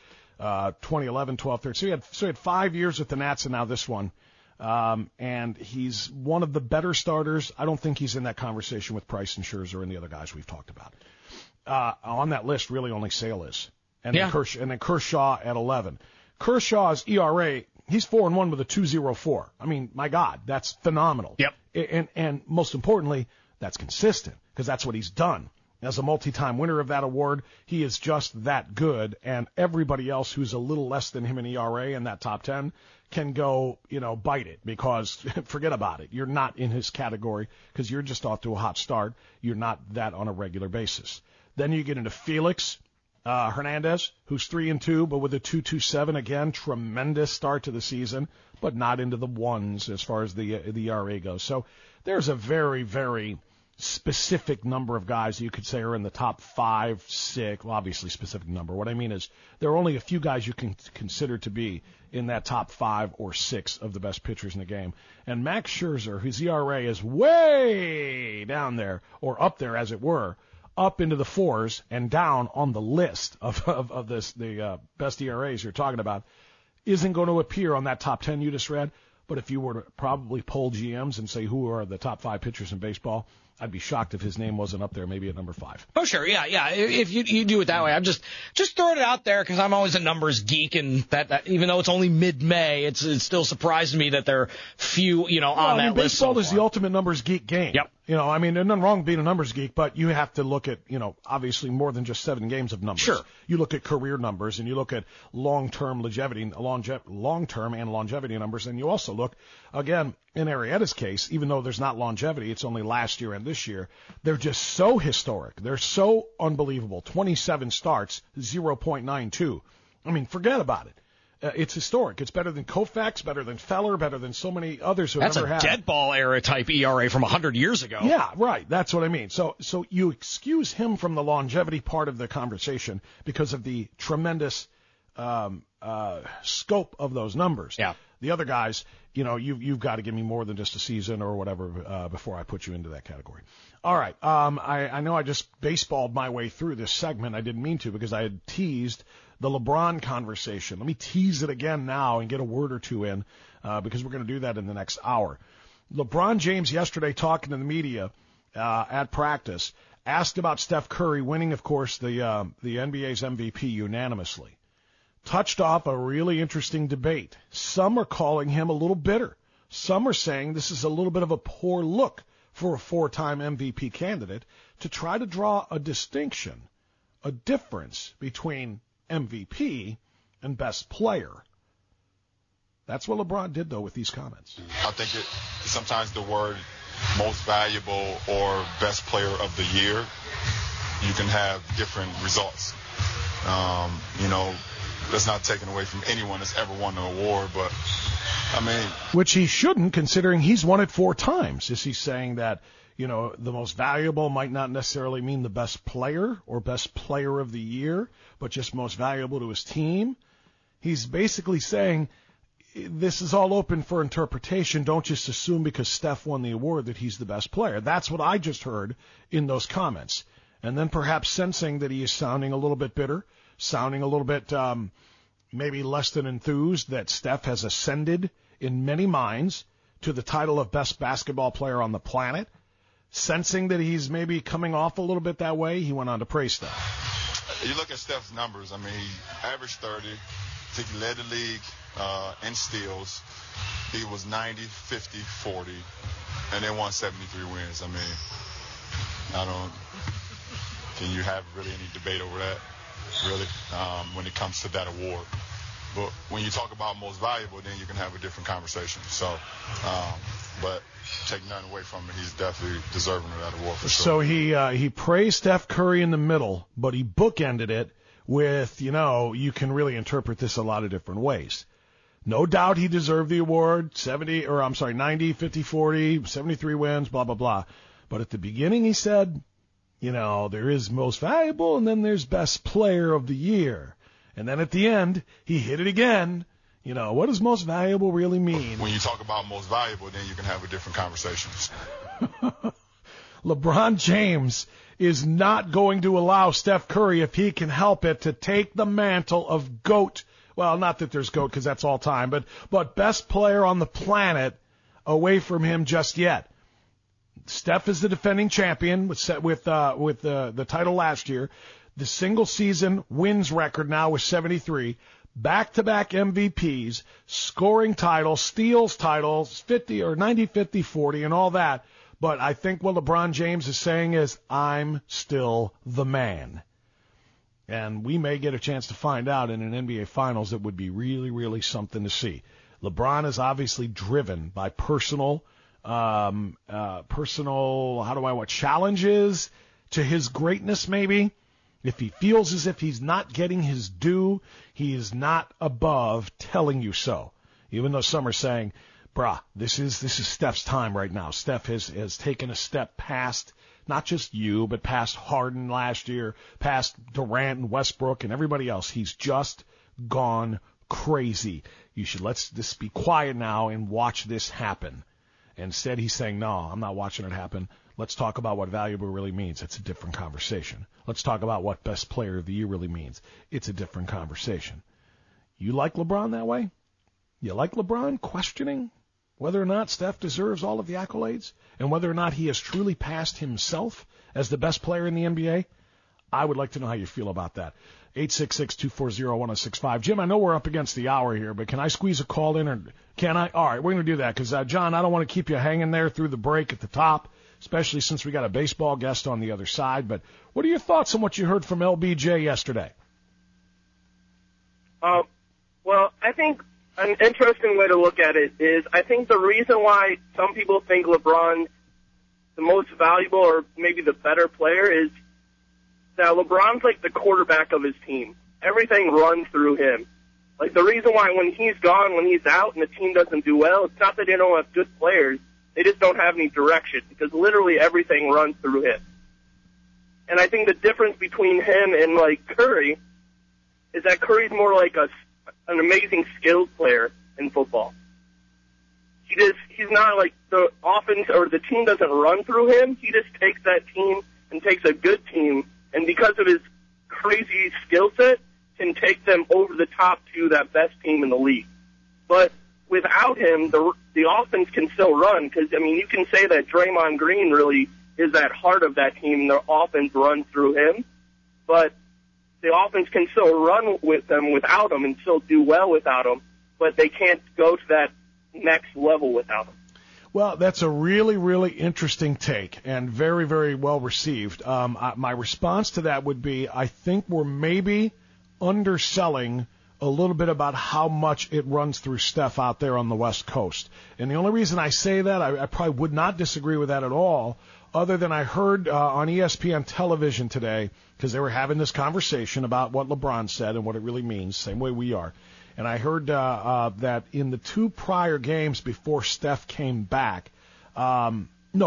2011, 12, 13. So he had 5 years with the Nats, and now this one. And he's one of the better starters. I don't think he's in that conversation with Price and Scherzer and the other guys we've talked about. On that list, really only Sale is. And then Kershaw at 11. Kershaw's ERA, he's 4-1 with a 2.04. I mean, my God, that's phenomenal. Yep. And most importantly, that's consistent, because that's what he's done. As a multi-time winner of that award, he is just that good, and everybody else who's a little less than him in ERA in that top 10 can go, bite it, because forget about it. You're not in his category because you're just off to a hot start. You're not that on a regular basis. Then you get into Felix Hernandez, who's 3-2, but with a 2.27. Again, tremendous start to the season, but not into the ones as far as the ERA goes. So there's a very, very specific number of guys that you could say are in the top 5, 6. Well, obviously specific number. What I mean is there are only a few guys you can consider to be in that top 5 or 6 of the best pitchers in the game. And Max Scherzer, whose ERA is way down there, or up there as it were, up into the 4s and down on the list of the best ERAs you're talking about, isn't going to appear on that top 10 you just read. But if you were to probably poll GMs and say who are the top 5 pitchers in baseball, I'd be shocked if his name wasn't up there, maybe at number 5. Oh, sure. Yeah. If you do it that way, I'm just throwing it out there because I'm always a numbers geek, and that even though it's only mid-May, it's still surprised me that there are few, on that list. Baseball is the ultimate numbers geek game. Yep. There's nothing wrong with being a numbers geek, but you have to look at, obviously more than just 7 games of numbers. Sure. You look at career numbers, and you look at long-term and longevity numbers, and you also look, again, in Arrieta's case, even though there's not longevity, it's only last year and this year, they're just so historic. They're so unbelievable. 27 starts, 0.92. I mean, forget about it. It's historic. It's better than Koufax, better than Feller, better than so many others who have ever had. That's a dead ball era type ERA from 100 years ago. Yeah, right. That's what I mean. So you excuse him from the longevity part of the conversation because of the tremendous scope of those numbers. Yeah. The other guys, you've got to give me more than just a season or whatever before I put you into that category. All right. I know I just baseballed my way through this segment. I didn't mean to because I had teased the LeBron conversation. Let me tease it again now and get a word or two in because we're going to do that in the next hour. LeBron James yesterday talking to the media at practice asked about Steph Curry winning, of course, the NBA's MVP unanimously. Touched off a really interesting debate. Some are calling him a little bitter. Some are saying this is a little bit of a poor look for a 4-time MVP candidate to try to draw a distinction, a difference between MVP and best player. That's what LeBron did, though, with these comments. I think sometimes the word most valuable or best player of the year, you can have different results. That's not taken away from anyone that's ever won an award, but which he shouldn't, considering he's won it 4 times. Is he saying that, the most valuable might not necessarily mean the best player or best player of the year, but just most valuable to his team? He's basically saying this is all open for interpretation. Don't just assume because Steph won the award that he's the best player. That's what I just heard in those comments. And then perhaps sensing that he is sounding a little bit bitter, sounding a little bit maybe less than enthused that Steph has ascended in many minds to the title of best basketball player on the planet. Sensing that he's maybe coming off a little bit that way, he went on to praise Steph. You look at Steph's numbers. He averaged 30. I think he led the league in steals. He was 90, 50, 40, and then won 73 wins. Can you have really any debate over that, really, when it comes to that award? But when you talk about most valuable, then you can have a different conversation. So, but take nothing away from him. He's definitely deserving of that award for sure. So he praised Steph Curry in the middle, but he bookended it with, you can really interpret this a lot of different ways. No doubt he deserved the award, 90, 50, 40, 73 wins, blah, blah, blah. But at the beginning he said, there is most valuable and then there's best player of the year. And then at the end, he hit it again. What does most valuable really mean? When you talk about most valuable, then you can have a different conversation. LeBron James is not going to allow Steph Curry, if he can help it, to take the mantle of GOAT. Well, not that there's GOAT because that's all time, but best player on the planet away from him just yet. Steph is the defending champion with the title last year. The single season wins record now with 73. Back-to-back MVPs, scoring titles, steals titles, 50 or 90, 50, 40, and all that. But I think what LeBron James is saying is, I'm still the man. And we may get a chance to find out in an NBA Finals that would be really, really something to see. LeBron is obviously driven by personal, challenges to his greatness maybe. If he feels as if he's not getting his due, he is not above telling you so. Even though some are saying, this is Steph's time right now. Steph has taken a step past not just you, but past Harden last year, past Durant and Westbrook and everybody else. He's just gone crazy. Let's just be quiet now and watch this happen. Instead, he's saying, no, I'm not watching it happen. Let's talk about what valuable really means. It's a different conversation. Let's talk about what best player of the year really means. It's a different conversation. You like LeBron that way? You like LeBron questioning whether or not Steph deserves all of the accolades and whether or not he has truly passed himself as the best player in the NBA? I would like to know how you feel about that. 866-240-1065. Jim, I know we're up against the hour here, but can I squeeze a call in, or can I? All right, we're going to do that because, John, I don't want to keep you hanging there through the break at the top, especially since we got a baseball guest on the other side. But what are your thoughts on what you heard from LBJ yesterday? Well, I think an interesting way to look at it is I think the reason why some people think LeBron's the most valuable or maybe the better player is that LeBron's like the quarterback of his team. Everything runs through him. Like the reason why when he's gone, when he's out and the team doesn't do well, it's not that they don't have good players. They just don't have any direction because literally everything runs through him. And I think the difference between him and like Curry is that Curry's more like an amazing skilled player in football. He's not like the offense or the team doesn't run through him. He just takes that team and takes a good team, and because of his crazy skill set, can take them over the top to that best team in the league. But without him, the offense can still run because, I mean, you can say that Draymond Green really is that heart of that team, and the offense runs through him. But the offense can still run with them without him and still do well without him, but they can't go to that next level without him. Well, that's a really, really interesting take and very, very well received. My response to that would be I think we're maybe underselling a little bit about how much it runs through Steph out there on the West Coast. And the only reason I say that, I probably would not disagree with that at all, other than I heard on ESPN television today, because they were having this conversation about what LeBron said and what it really means, same way we are. And I heard that in the two prior games before Steph came back, in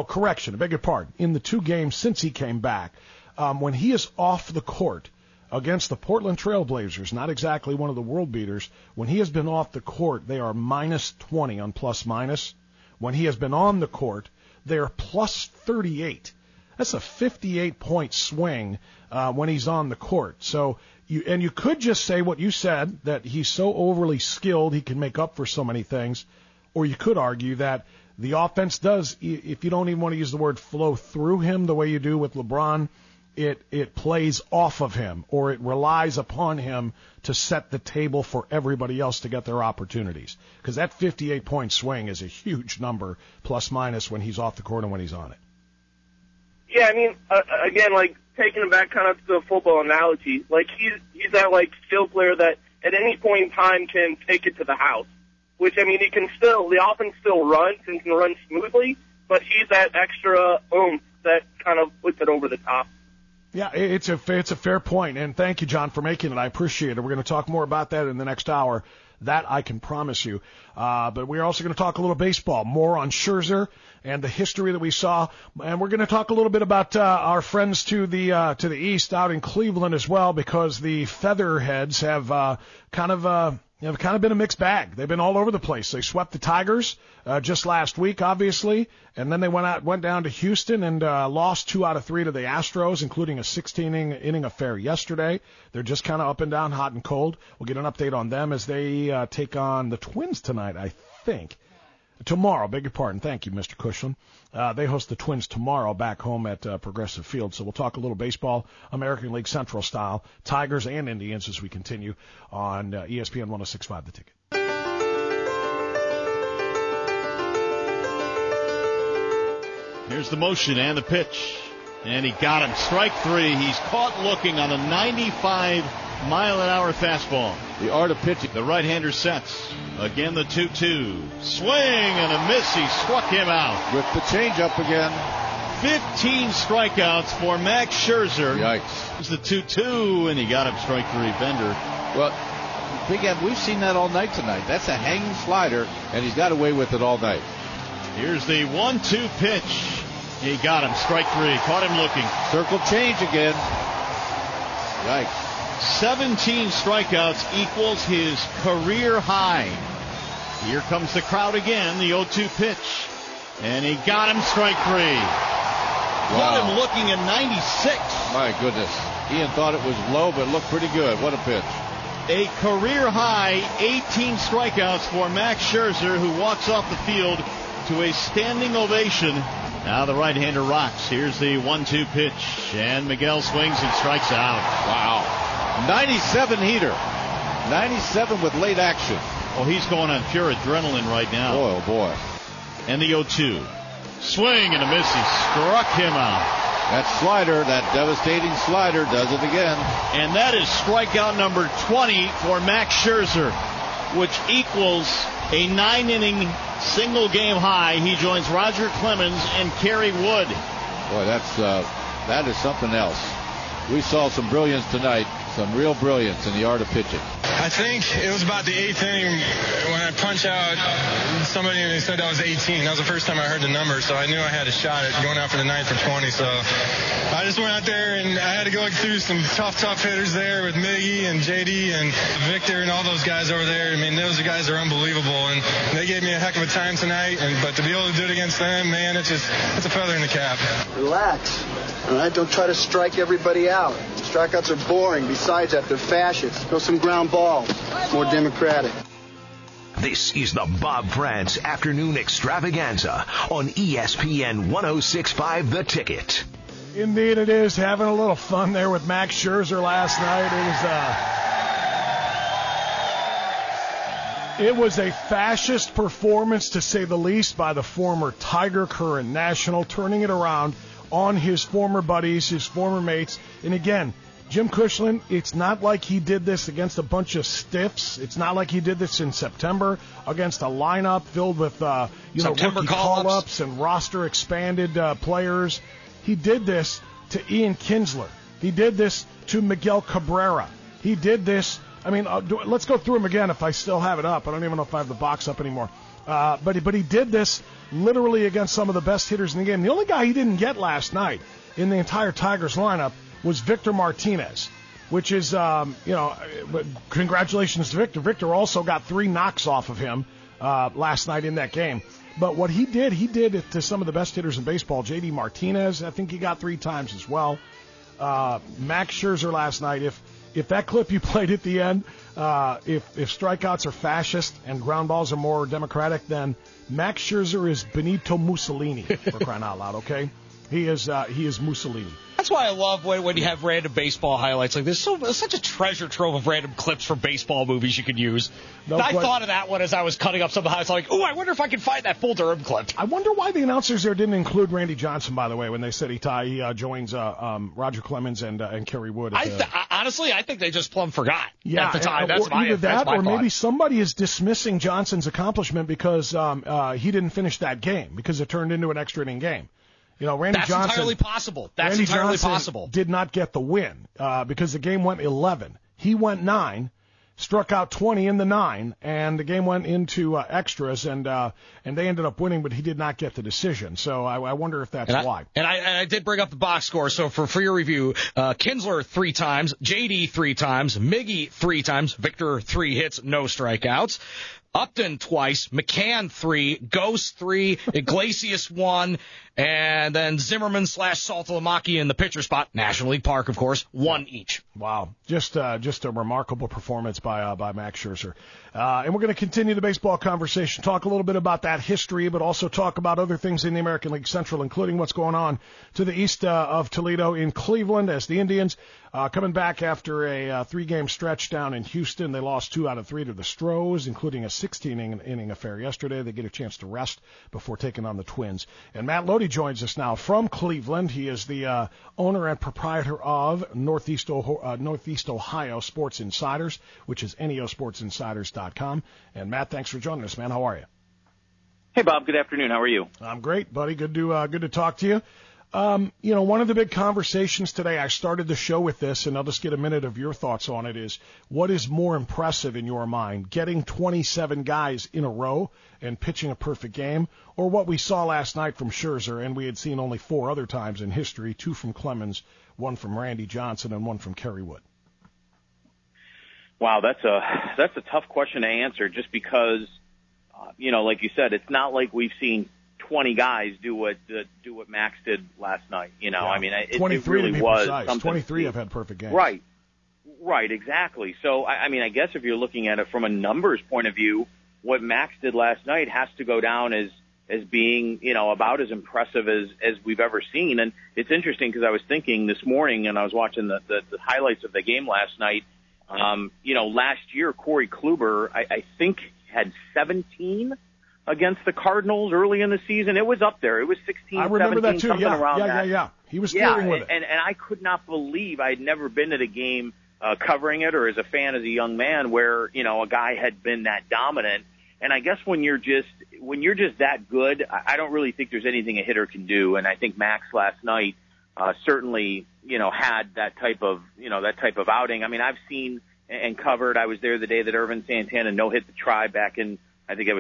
the 2 games since he came back, when he is off the court against the Portland Trail Blazers, not exactly one of the world beaters, when he has been off the court, they are minus 20 on plus minus. When he has been on the court, they are plus 38. That's a 58-point swing when he's on the court. So you could just say what you said, that he's so overly skilled he can make up for so many things, or you could argue that the offense does, if you don't even want to use the word flow through him the way you do with LeBron, it plays off of him, or it relies upon him to set the table for everybody else to get their opportunities. Because that 58-point swing is a huge number, plus minus, when he's off the court and when he's on it. Yeah, I mean, again, like, taking it back kind of to the football analogy, like, he's that, like, skill player that at any point in time can take it to the house. Which, I mean, he can still, the offense still runs and can run smoothly, but he's that extra oomph that kind of puts it over the top. Yeah, it's a fair point, and thank you, John, for making it. I appreciate it. We're going to talk more about that in the next hour. That I can promise you. But we're also going to talk a little baseball, more on Scherzer and the history that we saw, and we're going to talk a little bit about our friends to the east out in Cleveland as well, because the Featherheads have kind of been a mixed bag. They've been all over the place. They swept the Tigers just last week, obviously, and then they went down to Houston and lost 2 out of 3 to the Astros, including a 16-inning affair yesterday. They're just kind of up and down, hot and cold. We'll get an update on them as they take on the Twins tonight, I think. Tomorrow, beg your pardon. Thank you, Mr. Cushman. They host the Twins tomorrow back home at Progressive Field. So we'll talk a little baseball, American League Central style, Tigers and Indians as we continue on ESPN 106.5 The Ticket. Here's the motion and the pitch. And he got him. Strike 3. He's caught looking on a 95-mile-an-hour fastball. The art of pitching. The right-hander sets. Again, the 2-2. Swing and a miss. He struck him out. With the changeup again. 15 strikeouts for Max Scherzer. Yikes. It's the 2-2, and he got him. Strike 3. Bender. Well, Big Ed, we've seen that all night tonight. That's a hanging slider, and he's got away with it all night. Here's the 1-2 pitch. He got him. Strike 3. Caught him looking. Circle change again. Yikes. 17 strikeouts equals his career high. Here comes the crowd again. The 0-2 pitch. And he got him. Strike 3. Wow. Caught him looking at 96. My goodness. Ian thought it was low, but it looked pretty good. What a pitch. A career-high 18 strikeouts for Max Scherzer, who walks off the field to a standing ovation. Now the right-hander rocks. Here's the 1-2 pitch, and Miguel swings and strikes out. Wow. 97 heater. 97 with late action. Oh, he's going on pure adrenaline right now. Boy, oh boy. And the 0-2. Swing and a miss. He struck him out. That slider, that devastating slider, does it again. And that is strikeout number 20 for Max Scherzer, which equals a 9-inning single-game high. He joins Roger Clemens and Kerry Wood. Boy, that is something else. We saw some brilliance tonight, some real brilliance in the art of pitching. I think it was about the 8th inning when I punched out somebody and they said that was 18. That was the first time I heard the number, so I knew I had a shot at going out for the 9th for 20. So I just went out there and I had to go through some tough hitters there with Miggy and JD and Victor and all those guys over there. I mean, those guys are unbelievable, and they gave me a heck of a time tonight. But to be able to do it against them, man, it's a feather in the cap. Relax. All right, don't try to strike everybody out. Strikeouts are boring. Besides that, they're fascists. Throw some ground balls. More democratic. This is the Bob France Afternoon Extravaganza on ESPN 106.5 The Ticket. Indeed it is. Having a little fun there with Max Scherzer last night. It was a fascist performance, to say the least, by the former Tiger, current National, turning it around on his former buddies, his former mates. And again, Jim Cushlan, it's not like he did this against a bunch of stiffs. It's not like he did this in September against a lineup filled with rookie call-ups and roster expanded players. He did this to Ian Kinsler. He did this to Miguel Cabrera. He did this. I mean, let's go through them again if I still have it up. I don't even know if I have the box up anymore. But he did this literally against some of the best hitters in the game. The only guy he didn't get last night in the entire Tigers lineup was Victor Martinez, which is, congratulations to Victor. Victor also got 3 knocks off of him last night in that game. But what he did it to some of the best hitters in baseball. J.D. Martinez, I think he got 3 times as well. Max Scherzer last night, if that clip you played at the end, if strikeouts are fascist and ground balls are more democratic, then Max Scherzer is Benito Mussolini, for crying out loud, okay? He is Mussolini. That's why I love when you have random baseball highlights like this. Such a treasure trove of random clips from baseball movies you could use. I thought of that one as I was cutting up some of the highlights. Like, I wonder if I can find that Bull Durham clip. I wonder why the announcers there didn't include Randy Johnson, by the way, when they said he joins Roger Clemens and Kerry Wood. Honestly, I think they just plumb forgot at the time. Or maybe somebody is dismissing Johnson's accomplishment because he didn't finish that game, because it turned into an extra inning game. That's entirely possible. Randy Johnson did not get the win because the game went 11. He went 9, struck out 20 in the 9, and the game went into extras, and they ended up winning, but he did not get the decision. So I wonder if that's why. And I did bring up the box score. So for your review, Kinsler 3 times, JD 3 times, Miggy 3 times, Victor 3 hits, no strikeouts. Upton twice, McCann 3, Ghost 3, Iglesias 1, and then Zimmerman / Saltalamacchia in the pitcher spot, National League Park, of course, 1 each. Wow, just a remarkable performance by Max Scherzer. And we're going to continue the baseball conversation, talk a little bit about that history, but also talk about other things in the American League Central, including what's going on to the east of Toledo in Cleveland, as the Indians coming back after a 3-game stretch down in Houston. They lost 2 out of 3 to the Stros, including a 16-inning affair yesterday. They get a chance to rest before taking on the Twins. And Matt Lodi joins us now from Cleveland. He is the owner and proprietor of Northeast Ohio Sports Insiders, which is neosportsinsiders.com. And Matt, thanks for joining us, man. How are you? Hey, Bob. Good afternoon. How are you? I'm great, buddy. Good to talk to you. One of the big conversations today, I started the show with this, and I'll just get a minute of your thoughts on it, is what is more impressive in your mind, getting 27 guys in a row and pitching a perfect game, or what we saw last night from Scherzer, and we had seen only 4 other times in history, 2 from Clemens, 1 from Randy Johnson, and 1 from Kerry Wood? Wow, that's a tough question to answer, just because, like you said, it's not like we've seen 20 guys do what Max did last night. I mean, it 23 really to be was precise. something. 23 have had perfect games. Right. Right, exactly. So, I mean, I guess if you're looking at it from a numbers point of view, what Max did last night has to go down as being, about as impressive as we've ever seen. And it's interesting because I was thinking this morning and I was watching the highlights of the game last night. Last year, Corey Kluber, I think, had 17 against the Cardinals early in the season. It was up there. It was 16, I remember 17, that too. something around that. Yeah. He was flirting with it. And I could not believe I'd never been at a game covering it or as a fan as a young man where, a guy had been that dominant. And I guess when you're just that good, I don't really think there's anything a hitter can do. And I think Max last night certainly, had that type of outing. I mean, I've seen and covered. I was there the day that Irvin Santana no-hit the Tribe back in, I think it was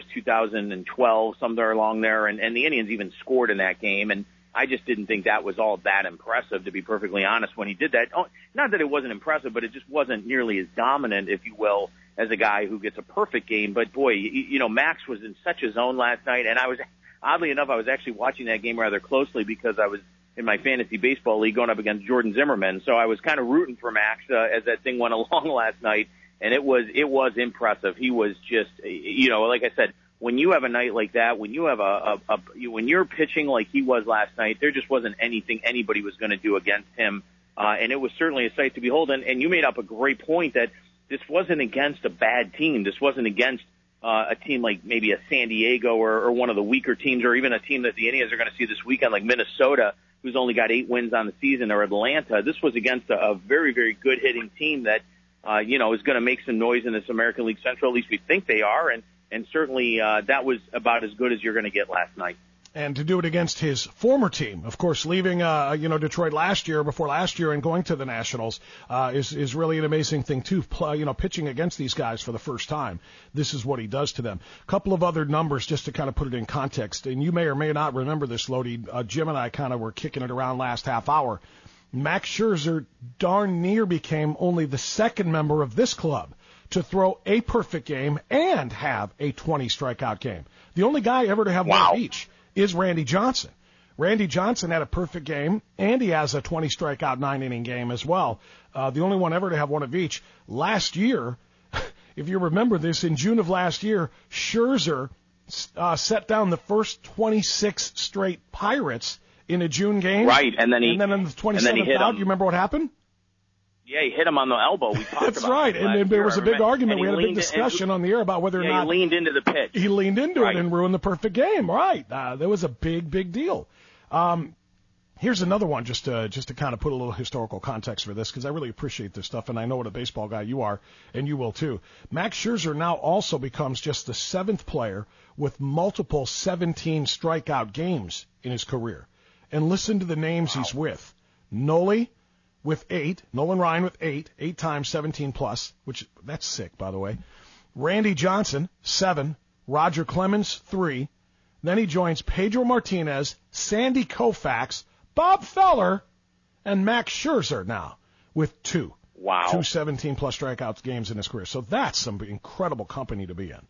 2012, somewhere along there. And the Indians even scored in that game. And I just didn't think that was all that impressive, to be perfectly honest, when he did that. Not that it wasn't impressive, but it just wasn't nearly as dominant, if you will, as a guy who gets a perfect game. But boy, Max was in such a zone last night, and oddly enough, I was actually watching that game rather closely because I was in my fantasy baseball league going up against Jordan Zimmerman. So I was kind of rooting for Max as that thing went along last night, and it was impressive. He was just, like I said, when you have a night like that, when you have when you're pitching like he was last night, there just wasn't anything anybody was going to do against him. And it was certainly a sight to behold. And you made up a great point that this wasn't against a bad team. This wasn't against a team like maybe a San Diego or one of the weaker teams, or even a team that the Indians are going to see this weekend like Minnesota, who's only got 8 wins on the season, or Atlanta. This was against a very, very good hitting team that, is going to make some noise in this American League Central. At least we think they are. And certainly that was about as good as you're going to get last night. And to do it against his former team, of course, leaving Detroit before last year, and going to the Nationals is really an amazing thing too. Pitching against these guys for the first time, this is what he does to them. A couple of other numbers just to kind of put it in context, and you may or may not remember this, Lodi. Jim and I kind of were kicking it around last half hour. Max Scherzer darn near became only the second member of this club to throw a perfect game and have a 20 strikeout game. The only guy ever to have one of each is Randy Johnson. Randy Johnson had a perfect game, and he has a 20 strikeout 9-inning game as well. The only one ever to have one of each. Last year, if you remember this, in June of last year, Scherzer set down the first 26 straight Pirates in a June game. Right, and then on the 27th out, you remember what happened? Yeah, he hit him on the elbow. We talked That's about right, and there was a big argument. We had a big discussion on the air about whether or not he leaned into the pitch. He leaned into it and ruined the perfect game. Right, there was a big deal. Here's another one, just to kind of put a little historical context for this, because I really appreciate this stuff, and I know what a baseball guy you are, and you will too. Max Scherzer now also becomes just the 7th player with multiple 17 strikeout games in his career. And listen to the names he's with: Noli with 8, Nolan Ryan with 8 times 17 plus, which that's sick, by the way. Randy Johnson, 7, Roger Clemens, 3. Then he joins Pedro Martinez, Sandy Koufax, Bob Feller, and Max Scherzer now with 2. Wow. 2 17 plus strikeouts games in his career. So that's some incredible company to be in.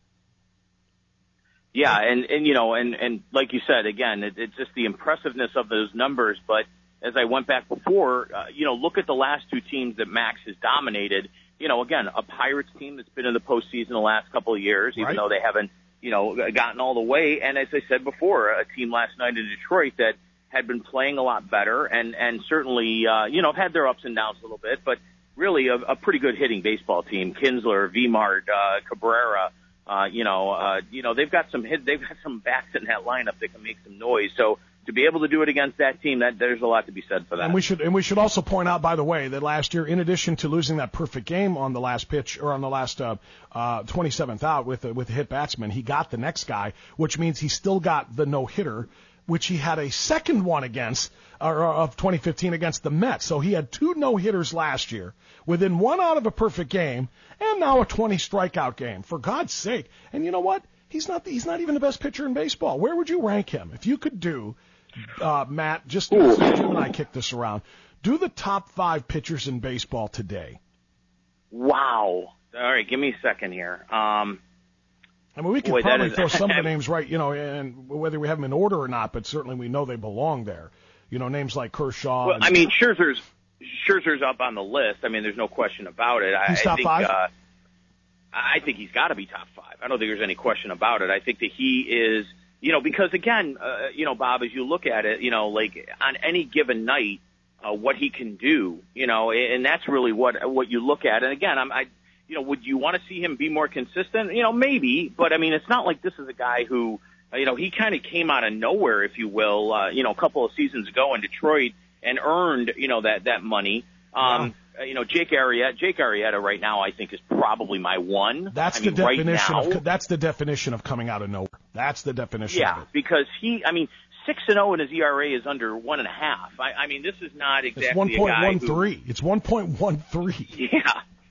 Yeah, and like you said, again, it's just the impressiveness of those numbers, but as I went back before, look at the last 2 teams that Max has dominated. Again, a Pirates team that's been in the postseason the last couple of years, even though they haven't, gotten all the way. And as I said before, a team last night in Detroit that had been playing a lot better and certainly, had their ups and downs a little bit, but really a pretty good hitting baseball team. Kinsler, Vimart, Cabrera, they've got some bats in that lineup that can make some noise. So, to be able to do it against that team, there's a lot to be said for that. And we should also point out, by the way, that last year, in addition to losing that perfect game on the last pitch, or on the last 27th out with a hit batsman, he got the next guy, which means he still got the no-hitter, which he had a second one against, of 2015 against the Mets. So he had 2 no-hitters last year, within 1 out of a perfect game, and now a 20 strikeout game. For God's sake! And you know what? He's not even the best pitcher in baseball. Where would you rank him if you could do? Matt, just Jim and I kicked this around. Do the top 5 pitchers in baseball today. Wow. All right, give me a second here. We could probably throw some of the names right, and whether we have them in order or not, but certainly we know they belong there. Names like Kershaw. Well, Scherzer's Scherzer's up on the list. I mean, there's no question about it. He's top five? I think he's got to be top five. I don't think there's any question about it. I think that he is, because again, Bob, as you look at it, like on any given night, what he can do, and that's really what you look at. And again, would you want to see him be more consistent? Maybe, but I mean, it's not like this is a guy who, he kind of came out of nowhere, if you will, a couple of seasons ago in Detroit and earned, that money. Jake Arrieta right now, I think, is probably my one. That's the definition. That's the definition of coming out of nowhere. That's the definition. Yeah, of it. because 6-0 in his ERA is under 1.5. I mean, this is not exactly it's 1.13. It's 1.13. Yeah.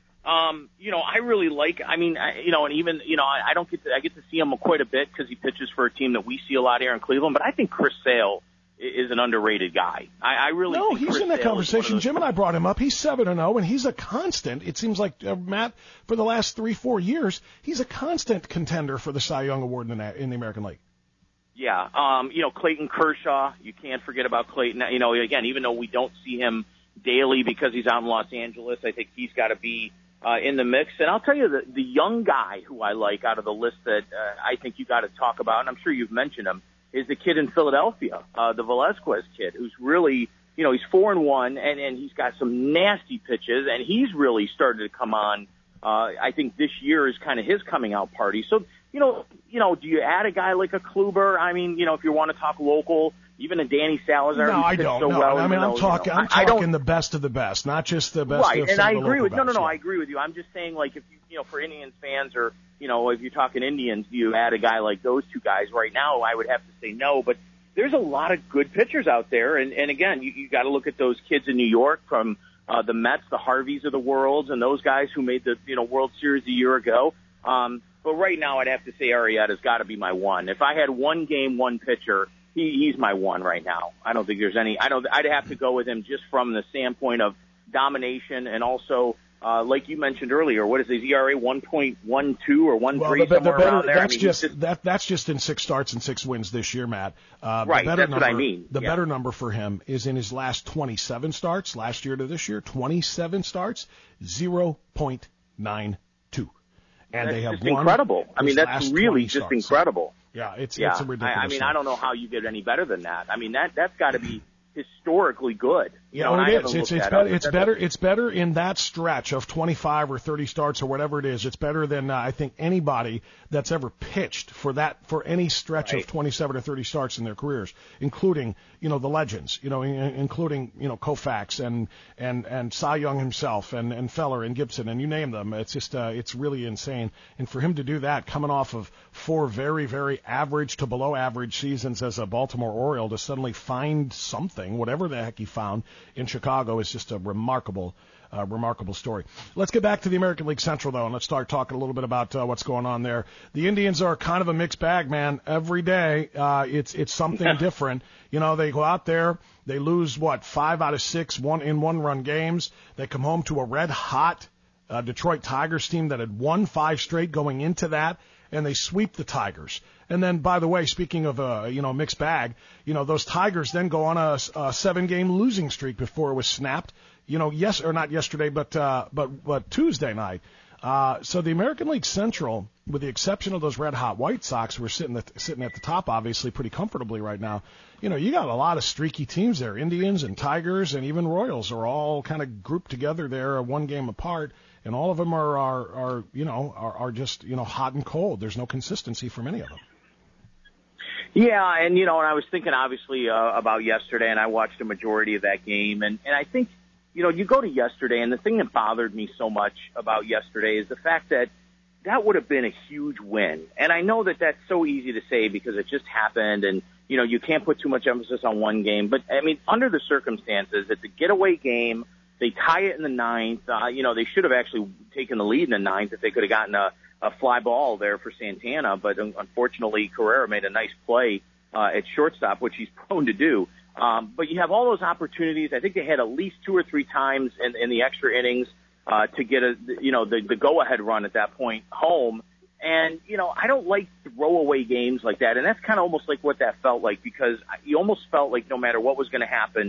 I really like. I mean, and even I get to see him quite a bit because he pitches for a team that we see a lot here in Cleveland. But I think Chris Sale is an underrated guy. I really think he's Chris in that Sale conversation. Jim and I brought him up. He's 7-0, and he's a constant. It seems like Matt, for the last 3-4 years, he's a constant contender for the Cy Young Award in the American League. Yeah, Clayton Kershaw. You can't forget about Clayton. Again, even though we don't see him daily because he's out in Los Angeles, I think he's got to be in the mix. And I'll tell you, the young guy who I like out of the list that I think you got to talk about, and I'm sure you've mentioned him, is the kid in Philadelphia, the Velasquez kid, who's really, he's 4-1, and he's got some nasty pitches, and he's really started to come on. I think this year is kind of his coming out party. So, do you add a guy like a Kluber? I mean, if you want to talk local, even a Danny Salazar. No, I don't. So no, well, I mean, I'm talking the best of the best, not just the best. Right, of and I agree with. No, I agree with you. I'm just saying, like, if for Indians fans or if you're talking Indians, do you add a guy like those two guys right now? I would have to say no, but there's a lot of good pitchers out there, and again, you got to look at those kids in New York from the Mets, the Harveys of the world, and those guys who made the World Series a year ago. But right now, I'd have to say Arrieta's got to be my one. If I had one game, one pitcher, he's my one right now. I don't think there's any. I'd have to go with him just from the standpoint of domination and also. Like you mentioned earlier, what is his ERA? 1.12 or 1.3 somewhere around there. That's just in 6 starts and 6 wins this year, Matt. Right, that's what I mean. The better number for him is in his last 27 starts, last year to this year, 27 starts, 0.92. And that's they have just won. Incredible. I mean, that's really just incredible. Yeah, it's a ridiculous. I mean, I don't know how you get any better than that. I mean, that's got to be historically good. It is. It's better in that stretch of 25 or 30 starts or whatever it is. It's better than I think anybody that's ever pitched for any stretch of 27 or 30 starts in their careers, including the legends, including Koufax and Cy Young himself and Feller and Gibson and you name them. It's just it's really insane. And for him to do that, coming off of 4 very, very average to below average seasons as a Baltimore Oriole, to suddenly find something, whatever the heck he found in Chicago, is just a remarkable story. Let's get back to the American League Central, though, and let's start talking a little bit about what's going on there. The Indians are kind of a mixed bag, man. Every day, it's something different. They go out there, they lose 5 out of 6 one-run games. They come home to a red-hot Detroit Tigers team that had won 5 straight going into that, and they sweep the Tigers. And then, by the way, speaking of mixed bag, those Tigers then go on a 7-game losing streak before it was snapped. Not yesterday, but Tuesday night. So the American League Central, with the exception of those red-hot White Sox, who are sitting at the top, obviously pretty comfortably right now. You got a lot of streaky teams there. Indians and Tigers and even Royals are all kind of grouped together there, 1 game apart. And all of them are just hot and cold. There's no consistency from any of them. Yeah, and and I was thinking obviously about yesterday, and I watched a majority of that game, and I think you go to yesterday, and the thing that bothered me so much about yesterday is the fact that would have been a huge win. And I know that that's so easy to say because it just happened, and you can't put too much emphasis on one game. But I mean, under the circumstances, it's a getaway game. They tie it in the 9th. They should have actually taken the lead in the 9th if they could have gotten a fly ball there for Santana. But unfortunately, Carrera made a nice play at shortstop, which he's prone to do. But you have all those opportunities. I think they had at least 2 or 3 times in the extra innings to get the go-ahead run at that point home. And, I don't like throwaway games like that. And that's kind of almost like what that felt like, because you almost felt like no matter what was going to happen,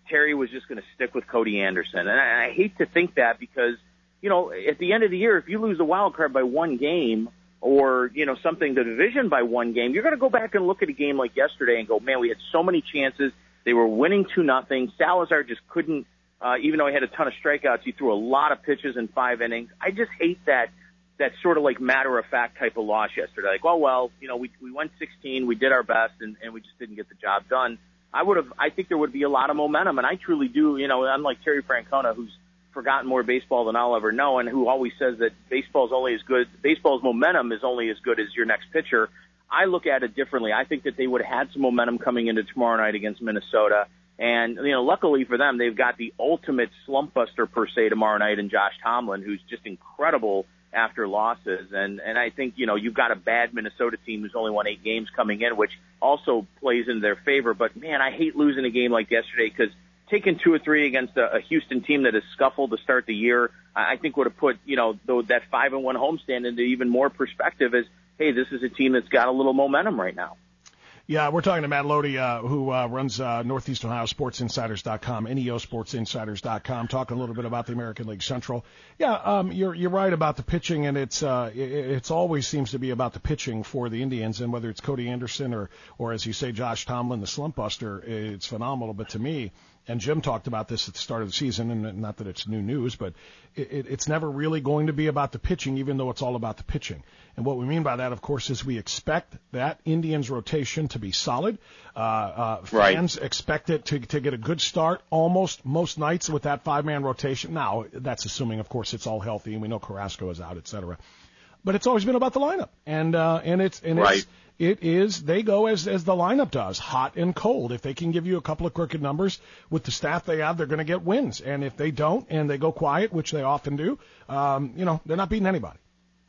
Terry was just going to stick with Cody Anderson. And I hate to think that because, you know, at the end of the year, if you lose the wild card by one game or, you know, something, the division by one game, you're going to go back and look at a game like yesterday and go, man, we had so many chances. They were winning 2-0. Salazar just couldn't, even though he had a ton of strikeouts, he threw a lot of pitches in 5 innings. I just hate that sort of like matter-of-fact type of loss yesterday. Like, well, you know, we went 16, we did our best, and we just didn't get the job done. I think there would be a lot of momentum, and I truly do, you know, unlike Terry Francona, who's forgotten more baseball than I'll ever know, and who always says that baseball's momentum is only as good as your next pitcher. I look at it differently. I think that they would have had some momentum coming into tomorrow night against Minnesota. And, you know, luckily for them, they've got the ultimate slump buster per se tomorrow night in Josh Tomlin, who's just incredible after losses. And I think, you know, you've got a bad Minnesota team who's only won 8 games coming in, which also plays in their favor. But, man, I hate losing a game like yesterday because taking 2 or 3 against a Houston team that has scuffled to start the year, I think would have put, you know, that 5-1 homestand into even more perspective as, hey, this is a team that's got a little momentum right now. Yeah, we're talking to Matt Lodi, who runs Northeast Ohio SportsInsiders.com, NEOSportsInsiders.com, talking a little bit about the American League Central. Yeah, you're right about the pitching, and it's always seems to be about the pitching for the Indians, and whether it's Cody Anderson or as you say, Josh Tomlin, the slump buster, it's phenomenal. But to me, and Jim talked about this at the start of the season, and not that it's new news, but it's never really going to be about the pitching, even though it's all about the pitching. And what we mean by that, of course, is we expect that Indians rotation to be solid. Fans expect it to get a good start almost most nights with that 5-man rotation. Now, that's assuming, of course, it's all healthy, and we know Carrasco is out, et cetera. But it's always been about the lineup, they go as the lineup does, hot and cold. If they can give you a couple of crooked numbers with the staff they have, they're going to get wins. And if they don't and they go quiet, which they often do, they're not beating anybody.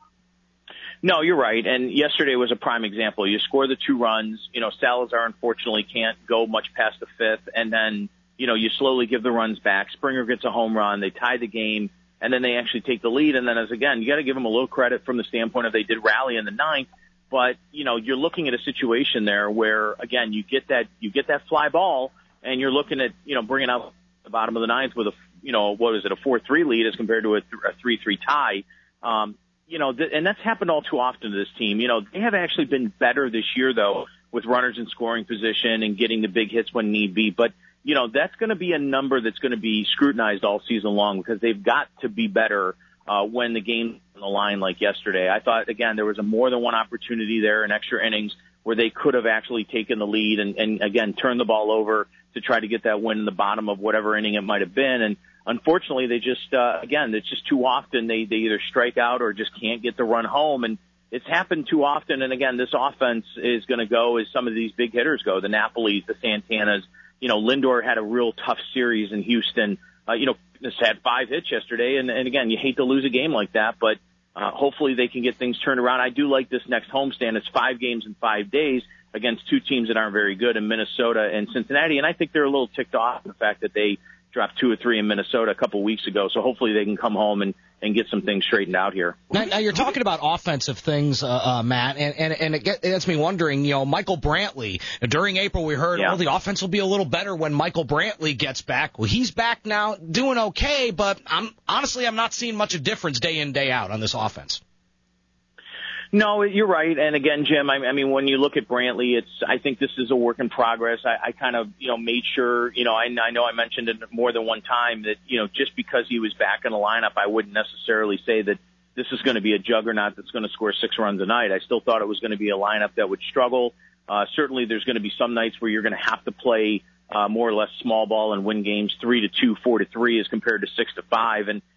No, you're right. And yesterday was a prime example. You score the 2 runs. You know, Salazar unfortunately can't go much past the 5th. And then, you know, you slowly give the runs back. Springer gets a home run. They tie the game. And then they actually take the lead. And then, you got to give them a little credit from the standpoint of they did rally in the 9th. But, you know, you're looking at a situation there where, again, you get that fly ball, and you're looking at, you know, bringing out the bottom of the 9th with a 4-3 lead as compared to a 3-3 tie. And that's happened all too often to this team. You know, they have actually been better this year, though, with runners in scoring position and getting the big hits when need be. But, you know, that's going to be a number that's going to be scrutinized all season long because they've got to be better when the game's on the line like yesterday. I thought, again, there was a more than one opportunity there in extra innings where they could have actually taken the lead and again, turned the ball over to try to get that win in the bottom of whatever inning it might have been. And unfortunately, they just, it's just too often they either strike out or just can't get the run home. And it's happened too often. And again, this offense is going to go as some of these big hitters go, the Napolis, the Santanas. You know, Lindor had a real tough series in Houston. This had 5 hits yesterday, and again, you hate to lose a game like that, but hopefully they can get things turned around. I do like this next homestand. It's 5 games in 5 days against 2 teams that aren't very good in Minnesota and Cincinnati, and I think they're a little ticked off the fact that they dropped 2 or 3 in Minnesota a couple weeks ago, so hopefully they can come home and get some things straightened out here. Now you're talking about offensive things, Matt, and it gets me wondering, you know, Michael Brantley, during April we heard, the offense will be a little better when Michael Brantley gets back. Well, he's back now doing okay, but I'm not seeing much of a difference day in, day out on this offense. No, you're right. And again, Jim, I mean, when you look at Brantley, I think this is a work in progress. I kind of, made sure, I know I mentioned it more than one time that, just because he was back in the lineup, I wouldn't necessarily say that this is going to be a juggernaut that's going to score 6 runs a night. I still thought it was going to be a lineup that would struggle. Certainly there's going to be some nights where you're going to have to play more or less small ball and win games 3-2, 4-3 as compared to 6-5. And,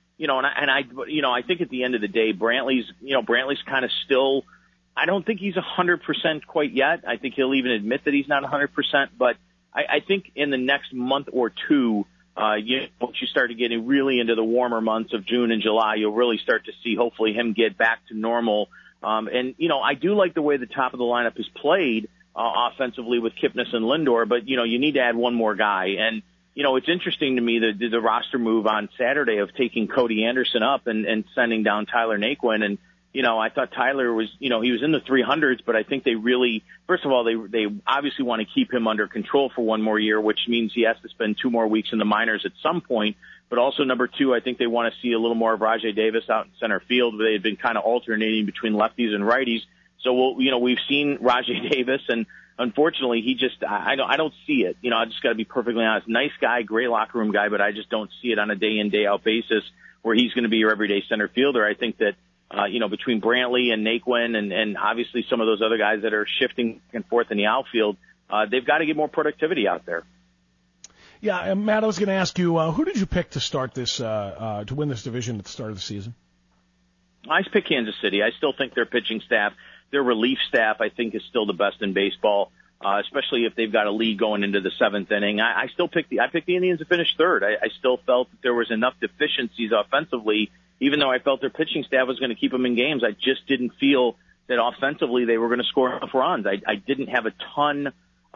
I think at the end of the day, Brantley's kind of still, I don't think he's 100% quite yet. I think he'll even admit that he's not 100%, but I think in the next month or two, once you start getting really into the warmer months of June and July, you'll really start to see hopefully him get back to normal. I do like the way the top of the lineup is played offensively with Kipnis and Lindor, but, you need to add one more guy. And, it's interesting to me that the roster move on Saturday of taking Cody Anderson up and sending down Tyler Naquin. And, I thought Tyler was, he was in the 300s, but I think they really, first of all, they obviously want to keep him under control for one more year, which means he has to spend 2 more weeks in the minors at some point. But also, number 2, I think they want to see a little more of Rajai Davis out in center field. They had been kind of alternating between lefties and righties. So, we've seen Rajai Davis, and unfortunately, he just, I don't see it. I just got to be perfectly honest. Nice guy, great locker room guy, but I just don't see it on a day-in, day-out basis where he's going to be your everyday center fielder. I think that, between Brantley and Naquin and obviously some of those other guys that are shifting back and forth in the outfield, they've got to get more productivity out there. Yeah, and Matt, I was going to ask you, who did you pick to start this, to win this division at the start of the season? I picked Kansas City. I still think their pitching staff, their relief staff, I think is still the best in baseball, especially if they've got a lead going into the 7th inning. I picked the Indians to finish 3rd. I still felt that there was enough deficiencies offensively. Even though I felt their pitching staff was going to keep them in games, I just didn't feel that offensively they were going to score enough runs. I didn't have a ton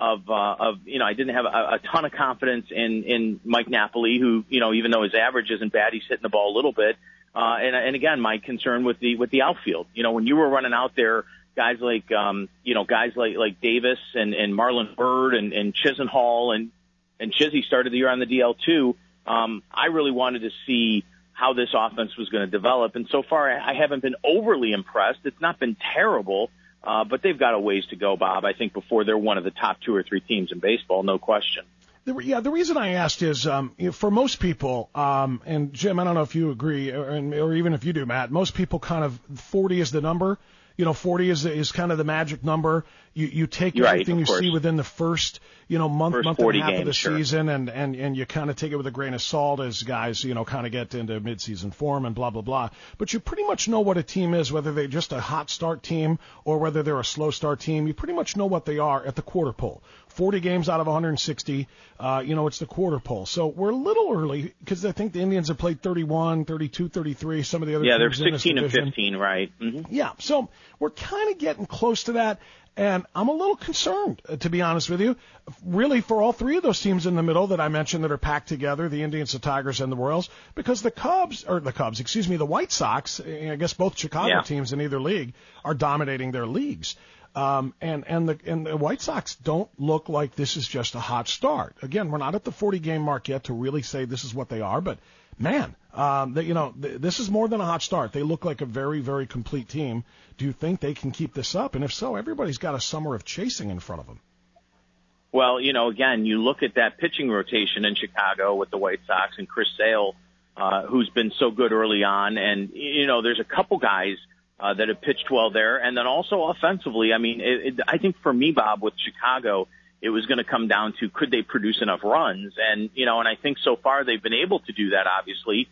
I didn't have a ton of confidence in Mike Napoli, who, even though his average isn't bad, he's hitting the ball a little bit. And again, my concern with the outfield, when you were running out there, guys like Davis and Marlon Byrd and Chisenhall and Chizzy started the year on the DL too. I really wanted to see how this offense was going to develop. And so far, I haven't been overly impressed. It's not been terrible, but they've got a ways to go, Bob, I think, before they're one of the top 2 or 3 teams in baseball, no question. The reason I asked is, for most people, and Jim, I don't know if you agree, or even if you do, Matt, most people kind of 40 is the number. 40 is kind of the magic number. You take everything you see within the first, month and a half of the season, and you kind of take it with a grain of salt as guys, kind of get into midseason form and blah, blah, blah. But you pretty much know what a team is, whether they're just a hot start team or whether they're a slow start team. You pretty much know what they are at the quarter pole. 40 games out of 160, it's the quarter pole. So we're a little early because I think the Indians have played 31, 32, 33, some of the other teams they're in this 16 and division. 15, right? Mm-hmm. Yeah, so we're kind of getting close to that, and I'm a little concerned, to be honest with you, really for all 3 of those teams in the middle that I mentioned that are packed together, the Indians, the Tigers, and the Royals, because the White Sox, I guess both Chicago teams in either league, are dominating their leagues. And the White Sox don't look like this is just a hot start. Again, we're not at the 40-game mark yet to really say this is what they are, but man, this is more than a hot start. They look like a very, very complete team. Do you think they can keep this up? And if so, everybody's got a summer of chasing in front of them. Well, again, you look at that pitching rotation in Chicago with the White Sox and Chris Sale, who's been so good early on. And, there's a couple guys that have pitched well there. And then also offensively, I think for me, Bob, with Chicago, it was going to come down to could they produce enough runs? And, and I think so far they've been able to do that, obviously.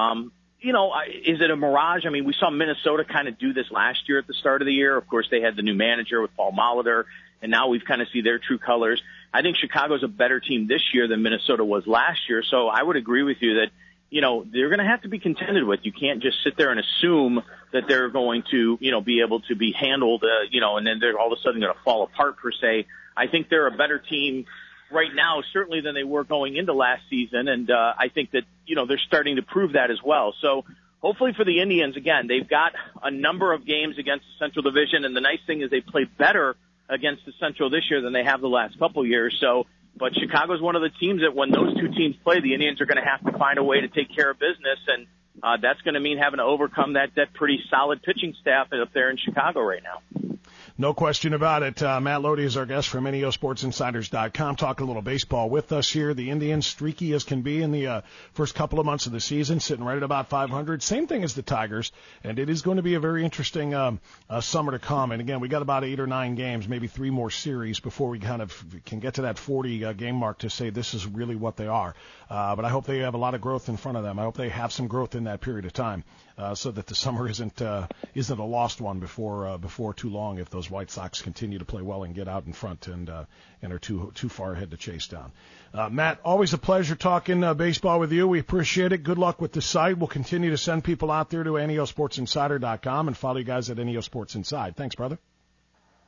Is it a mirage? We saw Minnesota kind of do this last year at the start of the year. Of course, they had the new manager with Paul Molitor, and now we've kind of see their true colors. I think Chicago's a better team this year than Minnesota was last year. So I would agree with you that, they're going to have to be contended with. You can't just sit there and assume that they're going to, be able to be handled, and then they're all of a sudden going to fall apart per se. I think they're a better team right now, certainly than they were going into last season. And I think that, they're starting to prove that as well. So hopefully for the Indians, again, they've got a number of games against the Central Division. And the nice thing is they play better against the Central this year than they have the last couple of years. But Chicago's one of the teams that when those 2 teams play, the Indians are going to have to find a way to take care of business. And that's going to mean having to overcome that pretty solid pitching staff up there in Chicago right now. No question about it. Matt Lodi is our guest from NEOSportsInsiders.com, talking a little baseball with us here. The Indians, streaky as can be in the first couple of months of the season, sitting right at about 500. Same thing as the Tigers, and it is going to be a very interesting summer to come. And again, we got about 8 or 9 games, maybe 3 more series before we kind of can get to that 40 game mark to say this is really what they are. But I hope they have a lot of growth in front of them. I hope they have some growth in that period of time, so that the summer isn't a lost one before too long if those White Sox continue to play well and get out in front and are too far ahead to chase down. Matt, always a pleasure talking baseball with you. We appreciate it. Good luck with the site. We'll continue to send people out there to NEOSportsInsider.com and follow you guys at NEOSportsInside. Thanks, brother.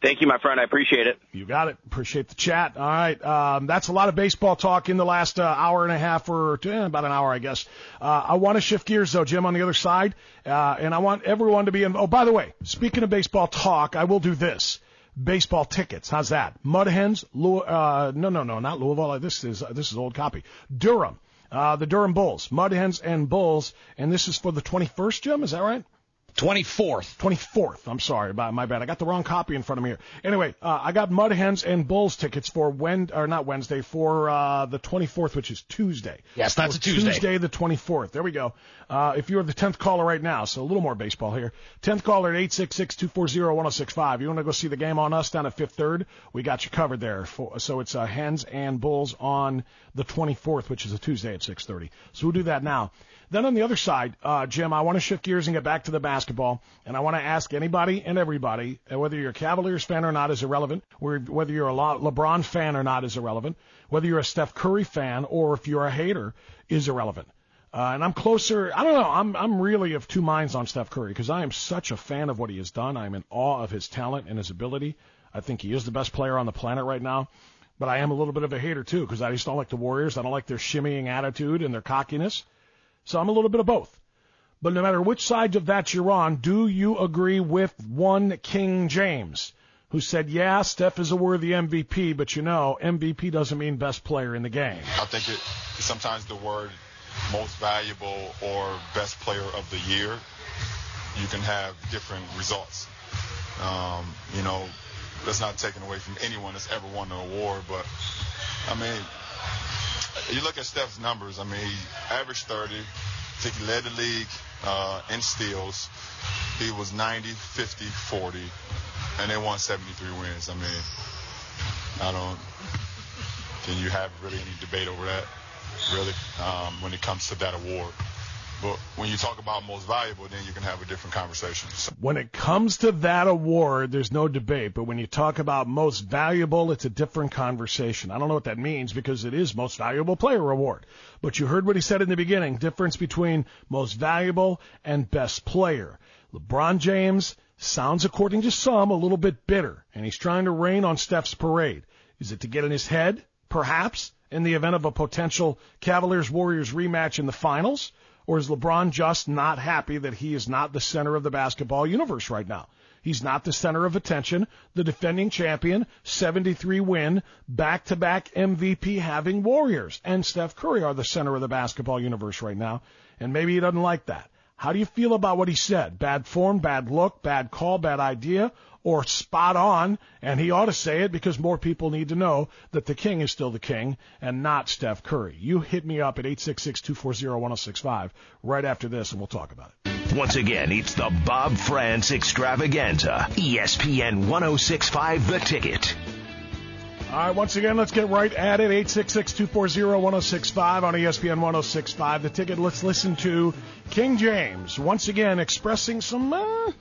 Thank you, my friend. I appreciate it. You got it. Appreciate the chat. All right. That's a lot of baseball talk in the last hour and a half or about an hour, I guess. I want to shift gears, though, Jim, on the other side. And I want everyone to be in. Oh, by the way, speaking of baseball talk, I will do this. Baseball tickets. How's that? Mud Hens. No, not Louisville. This is old copy. Durham. The Durham Bulls. Mud Hens and Bulls. And this is for the 21st, Jim. Is that right? 24th. I'm sorry, my bad. I got the wrong copy in front of me here. Anyway, I got Mud Hens and Bulls tickets for for the 24th, which is Tuesday. Yes, that's a Tuesday. Tuesday the 24th. There we go. If you're the 10th caller right now, so a little more baseball here. 10th caller at 866-240-1065. You want to go see the game on us down at Fifth Third? We got you covered there. So it's Hens and Bulls on the 24th, which is a Tuesday at 6:30. So we'll do that now. Then on the other side, Jim, I want to shift gears and get back to the basketball, and I want to ask anybody and everybody, whether you're a Cavaliers fan or not is irrelevant, whether you're a LeBron fan or not is irrelevant, whether you're a Steph Curry fan or if you're a hater is irrelevant. And I'm closer, I don't know, I'm really of two minds on Steph Curry because I am such a fan of what he has done. I'm in awe of his talent and his ability. I think he is the best player on the planet right now. But I am a little bit of a hater, too, because I just don't like the Warriors. I don't like their shimmying attitude and their cockiness. So I'm a little bit of both. But no matter which side of that you're on, do you agree with one King James, who said, yeah, Steph is a worthy MVP, but MVP doesn't mean best player in the game? I think sometimes the word most valuable or best player of the year, you can have different results. That's not taken away from anyone that's ever won an award, but, you look at Steph's numbers, he averaged 30, I think he led the league in steals. He was 90, 50, 40, and they won 73 wins. Can you have really any debate over that, really, when it comes to that award? But when you talk about most valuable, then you can have a different conversation. When it comes to that award, there's no debate. But when you talk about most valuable, it's a different conversation. I don't know what that means because it is most valuable player award. But you heard what he said in the beginning, difference between most valuable and best player. LeBron James sounds, according to some, a little bit bitter, and he's trying to rain on Steph's parade. Is it to get in his head, perhaps, in the event of a potential Cavaliers-Warriors rematch in the finals? Or is LeBron just not happy that he is not the center of the basketball universe right now? He's not the center of attention, the defending champion, 73-win, back-to-back MVP having Warriors. And Steph Curry are the center of the basketball universe right now, and maybe he doesn't like that. How do you feel about what he said? Bad form, bad look, bad call, bad idea, or spot on, and he ought to say it because more people need to know that the king is still the king and not Steph Curry. You hit me up at 866-240-1065 right after this, and we'll talk about it. Once again, it's the Bob France Extravaganza. ESPN 1065 The Ticket. All right, once again, let's get right at it. 866-240-1065 on ESPN 1065 The Ticket. Let's listen to King James once again expressing some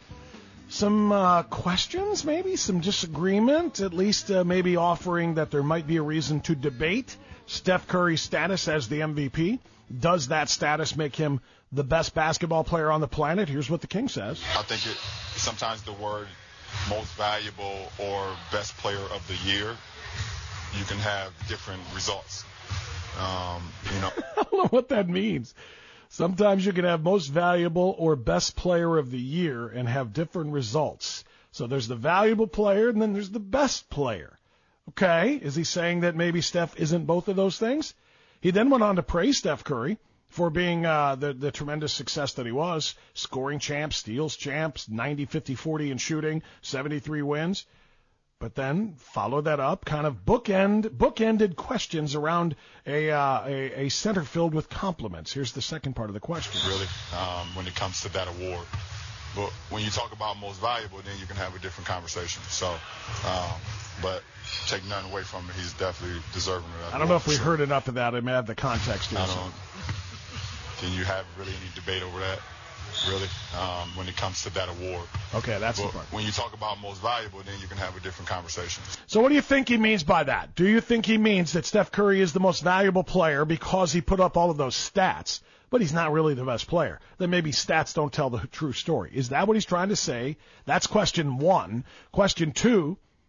questions, maybe some disagreement, at least maybe offering that there might be a reason to debate Steph Curry's status as the MVP. Does that status make him the best basketball player on the planet? Here's what the King says. I think sometimes the word most valuable or best player of the year, you can have different results. I don't know what that means. Sometimes you can have most valuable or best player of the year and have different results. So there's the valuable player and then there's the best player. Okay, is he saying that maybe Steph isn't both of those things? He then went on to praise Steph Curry for being the tremendous success that he was, scoring champs, steals champs, 90, 50, 40 in shooting, 73 wins. But then followed that up, kind of bookended questions around a center filled with compliments. Here's the second part of the question. Really, when it comes to that award. But when you talk about most valuable, then you can have a different conversation. So, but take nothing away from him. He's definitely deserving of that. I don't know if we heard enough of that. I may have the context here. Can you have really any debate over that? Really, when it comes to that award. Okay, that's the part. When you talk about most valuable, then you can have a different conversation. So what do you think he means by that? Do you think he means that Steph Curry is the most valuable player because he put up all of those stats, but he's not really the best player? Then maybe stats don't tell the true story. Is that what he's trying to say? That's question one. Question two,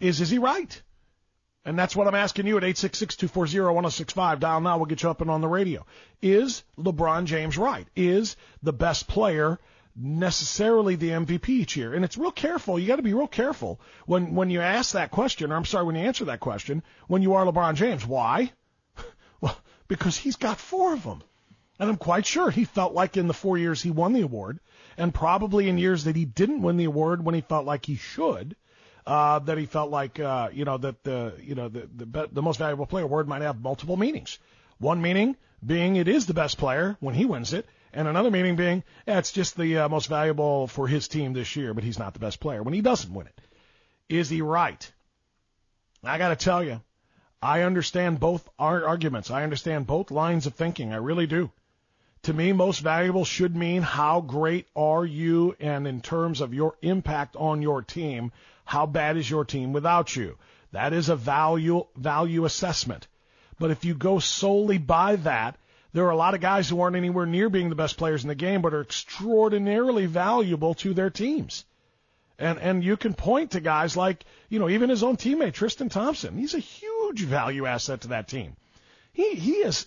is he right? And that's what I'm asking you at 866-240-1065. Dial now. We'll get you up and on the radio. Is LeBron James right? Is the best player necessarily the MVP each year? And it's real careful. You got to be real careful when you ask that question, or I'm sorry, when you answer that question, when you are LeBron James. Why? Well, because he's got 4 of them. And I'm quite sure he felt like in the 4 years he won the award, and probably in years that he didn't win the award when he felt like he should, that he felt like, that the most valuable player award might have multiple meanings. One meaning being it is the best player when he wins it, and another meaning being it's just the most valuable for his team this year, but he's not the best player when he doesn't win it. Is he right? I got to tell you, I understand both arguments. I understand both lines of thinking. I really do. To me, most valuable should mean how great are you, and in terms of your impact on your team, how bad is your team without you? That is a value assessment. But if you go solely by that, there are a lot of guys who aren't anywhere near being the best players in the game, but are extraordinarily valuable to their teams. And you can point to guys like, even his own teammate, Tristan Thompson. He's a huge value asset to that team. He's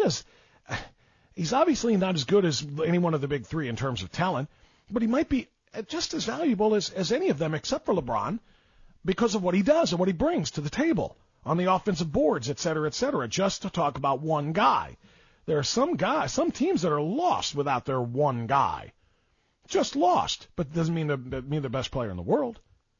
obviously not as good as any one of the big 3 in terms of talent, but he might be just as valuable as any of them except for LeBron because of what he does and what he brings to the table on the offensive boards, et cetera, just to talk about one guy. There are some teams that are lost without their one guy. Just lost, but it doesn't mean they're the best player in the world.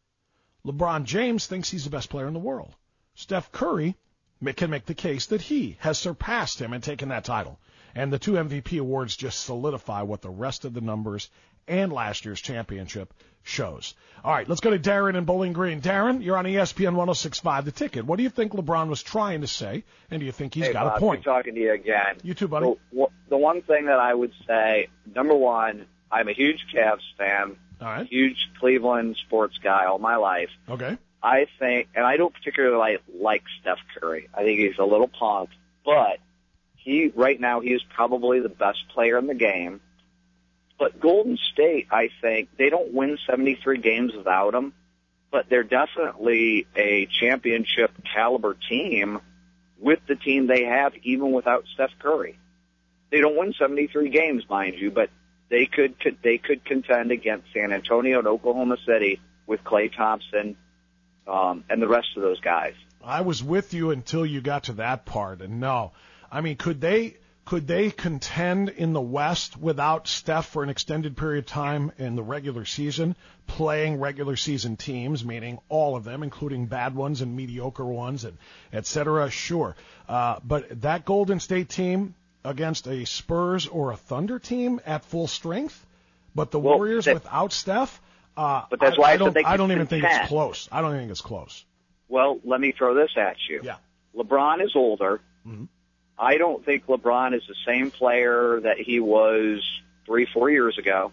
LeBron James thinks he's the best player in the world. Steph Curry can make the case that he has surpassed him and taken that title. And the 2 MVP awards just solidify what the rest of the numbers and last year's championship shows. All right, let's go to Darren in Bowling Green. Darren, you're on ESPN 106.5 The Ticket. What do you think LeBron was trying to say, and do you think he's got a point? Good talking to you again. You too, buddy. The one thing that I would say, number one, I'm a huge Cavs fan, all right. Huge Cleveland sports guy all my life. Okay. I think, and I don't particularly like Steph Curry. I think he's a little punked, but right now he is probably the best player in the game. But Golden State, I think, they don't win 73 games without him, but they're definitely a championship caliber team with the team they have, even without Steph Curry. They don't win 73 games, mind you, but they could contend against San Antonio and Oklahoma City with Klay Thompson and the rest of those guys. I was with you until you got to that part, and no. I mean, could they contend in the West without Steph for an extended period of time in the regular season, playing regular season teams, meaning all of them, including bad ones and mediocre ones, and et cetera? Sure. But that Golden State team against a Spurs or a Thunder team at full strength, but the Warriors without Steph, but that's why I don't even think it's close. I don't think it's close. Well, let me throw this at you. Yeah. LeBron is older. Mm-hmm. I don't think LeBron is the same player that he was 3-4 years ago.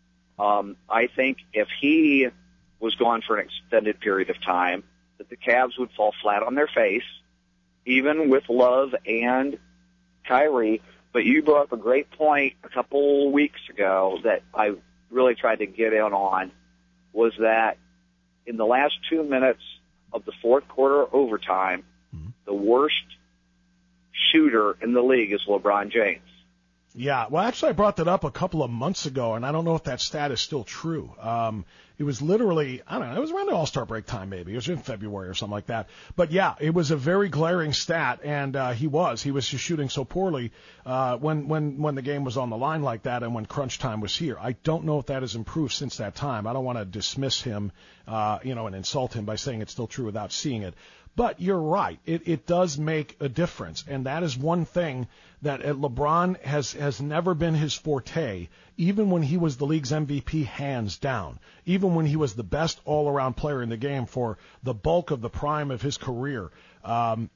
I think if he was gone for an extended period of time, that the Cavs would fall flat on their face, even with Love and Kyrie. But you brought up a great point a couple weeks ago that I really tried to get in on, was that in the last 2 minutes of the fourth quarter overtime, the worst shooter in the league is LeBron James. Yeah, well, actually, I brought that up a couple of months ago, and I don't know if that stat is still true. It was literally, I don't know, it was around the All-Star break time maybe. It was in February or something like that. But, yeah, it was a very glaring stat, and he was just shooting so poorly when the game was on the line like that and when crunch time was here. I don't know if that has improved since that time. I don't want to dismiss him, and insult him by saying it's still true without seeing it. But you're right. It does make a difference, and that is one thing that LeBron has never been his forte, even when he was the league's MVP hands down, even when he was the best all-around player in the game for the bulk of the prime of his career. The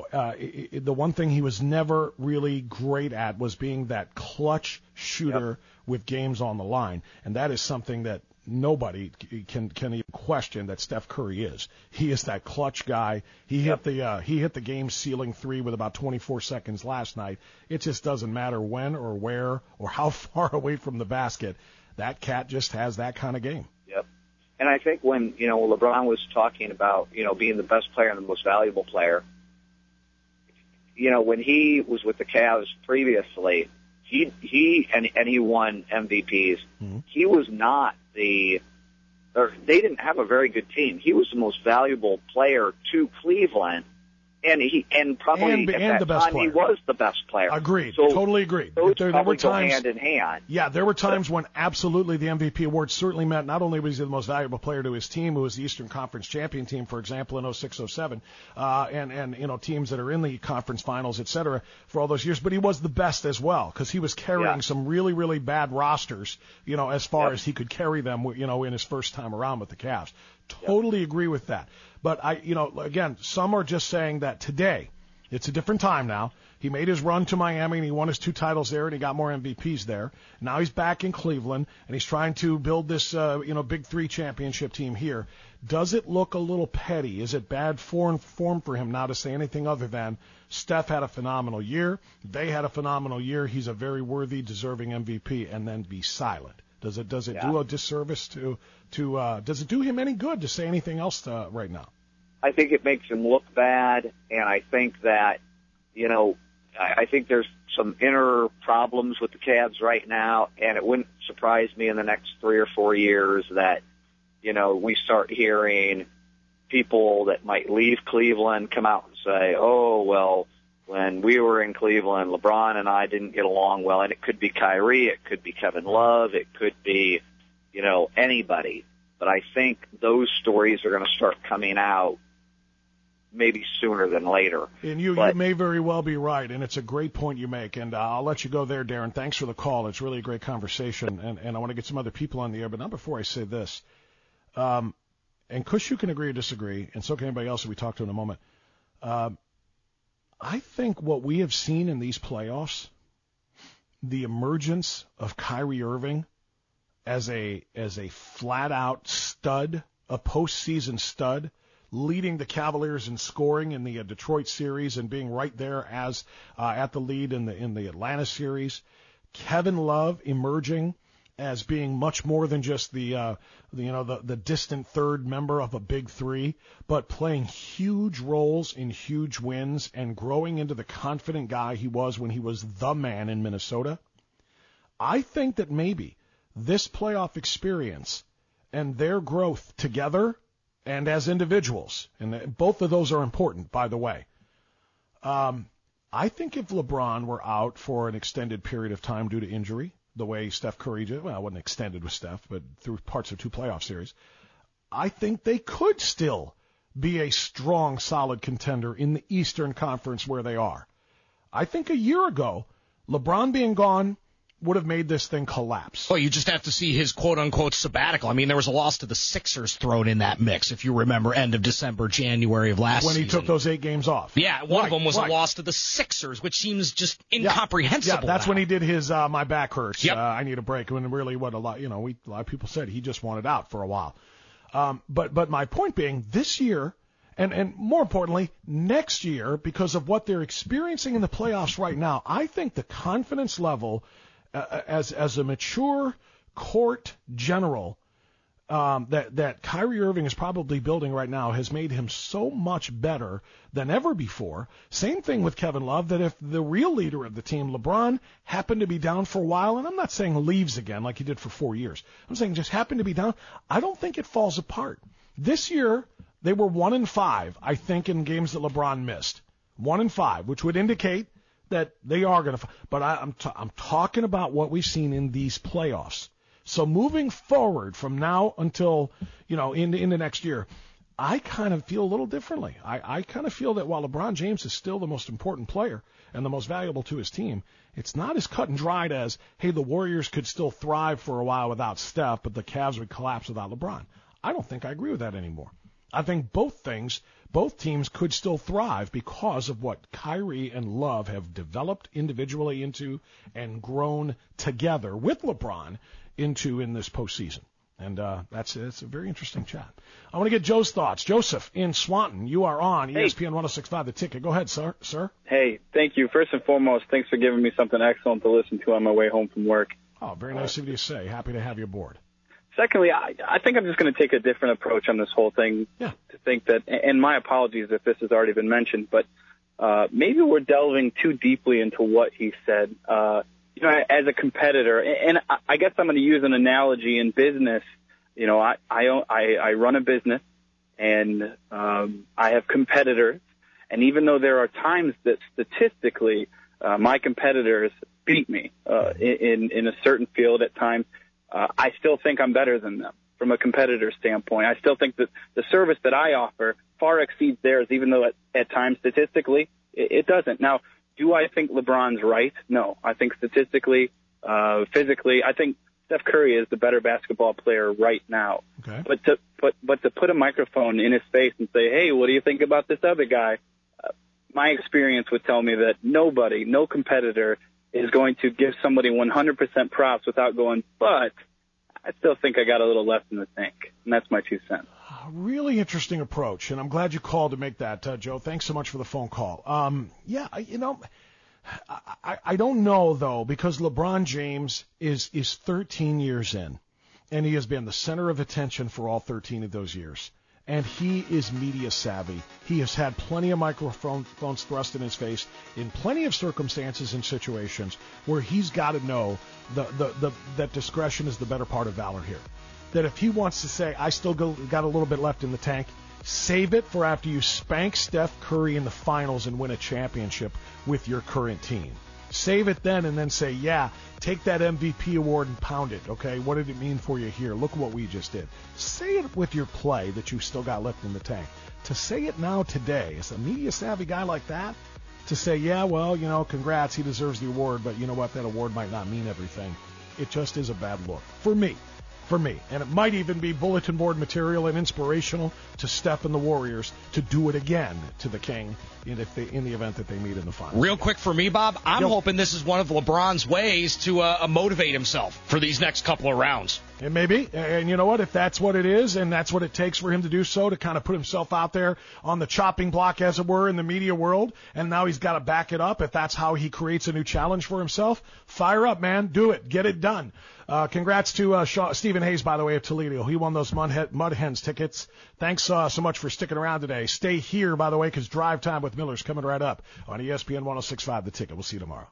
one thing he was never really great at was being that clutch shooter with games on the line, and that is something that nobody can even question that Steph Curry is. He is that clutch guy. He hit the game sealing three with about 24 seconds last night. It just doesn't matter when or where or how far away from the basket. That cat just has that kind of game. Yep. And I think when, LeBron was talking about, being the best player and the most valuable player, when he was with the Cavs previously, he won MVPs. Mm-hmm. He was not they didn't have a very good team. He was the most valuable player to Cleveland. And probably at that time he was the best player. Agreed. So totally agreed. There were times, go hand in hand. Yeah, there were times when absolutely the MVP award certainly meant not only was he the most valuable player to his team, who was the Eastern Conference champion team, for example, in 06-07, and teams that are in the conference finals, et cetera, for all those years, but he was the best as well because he was carrying some really, really bad rosters, as far as he could carry them, in his first time around with the Cavs. Totally agree with that. But again, some are just saying that today, it's a different time now. He made his run to Miami and he won his 2 titles there and he got more MVPs there. Now he's back in Cleveland and he's trying to build this, Big 3 championship team here. Does it look a little petty? Is it bad form for him now to say anything other than Steph had a phenomenal year, they had a phenomenal year, he's a very worthy, deserving MVP, and then be silent? Does it do a disservice does it do him any good to say anything else right now? I think it makes him look bad, and I think that, I think there's some inner problems with the Cavs right now, and it wouldn't surprise me in the next 3 or 4 years that, we start hearing people that might leave Cleveland come out and say, oh, well, when we were in Cleveland, LeBron and I didn't get along well, and it could be Kyrie, it could be Kevin Love, it could be, anybody. But I think those stories are going to start coming out maybe sooner than later. And you may very well be right, and it's a great point you make, and I'll let you go there, Darren. Thanks for the call. It's really a great conversation, and I want to get some other people on the air, but not before I say this. And Kush, you can agree or disagree, and so can anybody else that we talk to in a moment. I think what we have seen in these playoffs, the emergence of Kyrie Irving as a flat-out stud, a postseason stud, leading the Cavaliers in scoring in the Detroit series and being right there as at the lead in the Atlanta series. Kevin Love emerging as being much more than just the distant third member of a big 3, but playing huge roles in huge wins and growing into the confident guy he was when he was the man in Minnesota. I think that maybe this playoff experience and their growth together and as individuals, and both of those are important, by the way. I think if LeBron were out for an extended period of time due to injury, the way Steph Curry did, well, it wasn't extended with Steph, but through parts of 2 playoff series, I think they could still be a strong, solid contender in the Eastern Conference where they are. I think a year ago, LeBron being gone would have made this thing collapse. Well, you just have to see his quote-unquote sabbatical. I mean, there was a loss to the Sixers thrown in that mix, if you remember, end of December, January of last season. When he took those 8 games off. Yeah, one of them was a loss to the Sixers, which seems just incomprehensible. Yeah, that's now. when he did his my back hurts, yep. I need a break, when really what a lot of people said he just wanted out for a while. But my point being, this year, and more importantly, next year, because of what they're experiencing in the playoffs right now, I think the confidence level as a mature court general that Kyrie Irving is probably building right now has made him so much better than ever before. Same thing with Kevin Love, that if the real leader of the team, LeBron, happened to be down for a while, and I'm not saying leaves again like he did for 4 years, I'm saying just happened to be down, I don't think it falls apart. This year, they were 1-5, I think, in games that LeBron missed. 1-5, which would indicate that they are going to, but I'm talking about what we've seen in these playoffs. So moving forward from now until, into next year, I kind of feel a little differently. I kind of feel that while LeBron James is still the most important player and the most valuable to his team, it's not as cut and dried as, hey, the Warriors could still thrive for a while without Steph, but the Cavs would collapse without LeBron. I don't think I agree with that anymore. I think both teams could still thrive because of what Kyrie and Love have developed individually into and grown together with LeBron into in this postseason. And it's a very interesting chat. I want to get Joe's thoughts. Joseph in Swanton, you are on ESPN 106.5 The Ticket. Go ahead, sir. Hey, thank you. First and foremost, thanks for giving me something excellent to listen to on my way home from work. Oh, very nice of you to say. Happy to have you aboard. secondly, I think I'm just going to take a different approach on this whole thing. Yeah. To think that, and my apologies if this has already been mentioned, but maybe we're delving too deeply into what he said. You know, as a competitor, and I guess I'm going to use an analogy in business. You know, I run a business, and I have competitors, and even though there are times that statistically my competitors beat me in a certain field at times, I still think I'm better than them from a competitor standpoint. I still think that the service that I offer far exceeds theirs, even though at times statistically it doesn't. Now, do I think LeBron's right? No. I think statistically, physically, I think Steph Curry is the better basketball player right now. Okay. But to put a microphone in his face and say, hey, what do you think about this other guy? My experience would tell me that no competitor is going to give somebody 100% props without going, but I still think I got a little left in the tank. And that's my 2 cents. Really interesting approach, and I'm glad you called to make that, Joe. Thanks so much for the phone call. I don't know, though, because LeBron James is 13 years in, and he has been the center of attention for all 13 of those years. And he is media savvy. He has had plenty of microphones thrust in his face in plenty of circumstances and situations where he's got to know that discretion is the better part of valor here. That if he wants to say, I still got a little bit left in the tank, save it for after you spank Steph Curry in the finals and win a championship with your current team. Save it then and then say, yeah, take that MVP award and pound it, okay? What did it mean for you here? Look what we just did. Say it with your play that you still got left in the tank. To say it now today, as a media-savvy guy like that, to say, yeah, well, you know, congrats, he deserves the award, but you know what, that award might not mean everything. It just is a bad look. For me. And it might even be bulletin board material and inspirational to Steph and the Warriors to do it again to the King in the event that they meet in the finals. Real quick for me, Bob, I'm hoping this is one of LeBron's ways to motivate himself for these next couple of rounds. It may be. And you know what? If that's what it is and that's what it takes for him to do so, to kind of put himself out there on the chopping block, as it were, in the media world, and now he's got to back it up, if that's how he creates a new challenge for himself, fire up, man. Do it. Get it done. Congrats to Stephen Hayes, by the way, of Toledo. He won those Mud Hens tickets. Thanks so much for sticking around today. Stay here, by the way, because Drive Time with Miller's coming right up on ESPN 106.5 The Ticket. We'll see you tomorrow.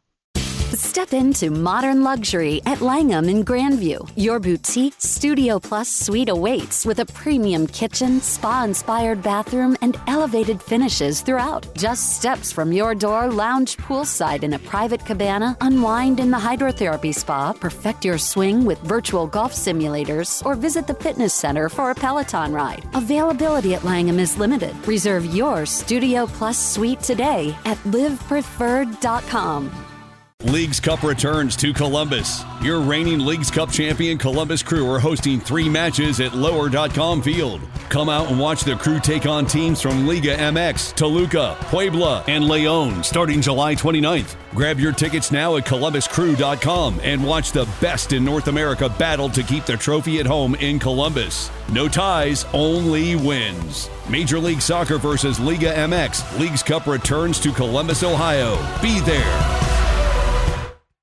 Step into modern luxury at Langham in Grandview. Your boutique Studio Plus suite awaits with a premium kitchen, spa-inspired bathroom, and elevated finishes throughout. Just steps from your door, lounge poolside in a private cabana, unwind in the hydrotherapy spa, perfect your swing with virtual golf simulators, or visit the fitness center for a Peloton ride. Availability at Langham is limited. Reserve your Studio Plus suite today at livepreferred.com. Leagues Cup returns to Columbus. Your reigning Leagues Cup champion Columbus Crew are hosting 3 matches at Lower.com Field. Come out and watch the Crew take on teams from Liga MX, Toluca, Puebla, and León starting July 29th. Grab your tickets now at ColumbusCrew.com and watch the best in North America battle to keep the trophy at home in Columbus. No ties, only wins. Major League Soccer versus Liga MX. Leagues Cup returns to Columbus, Ohio. Be there.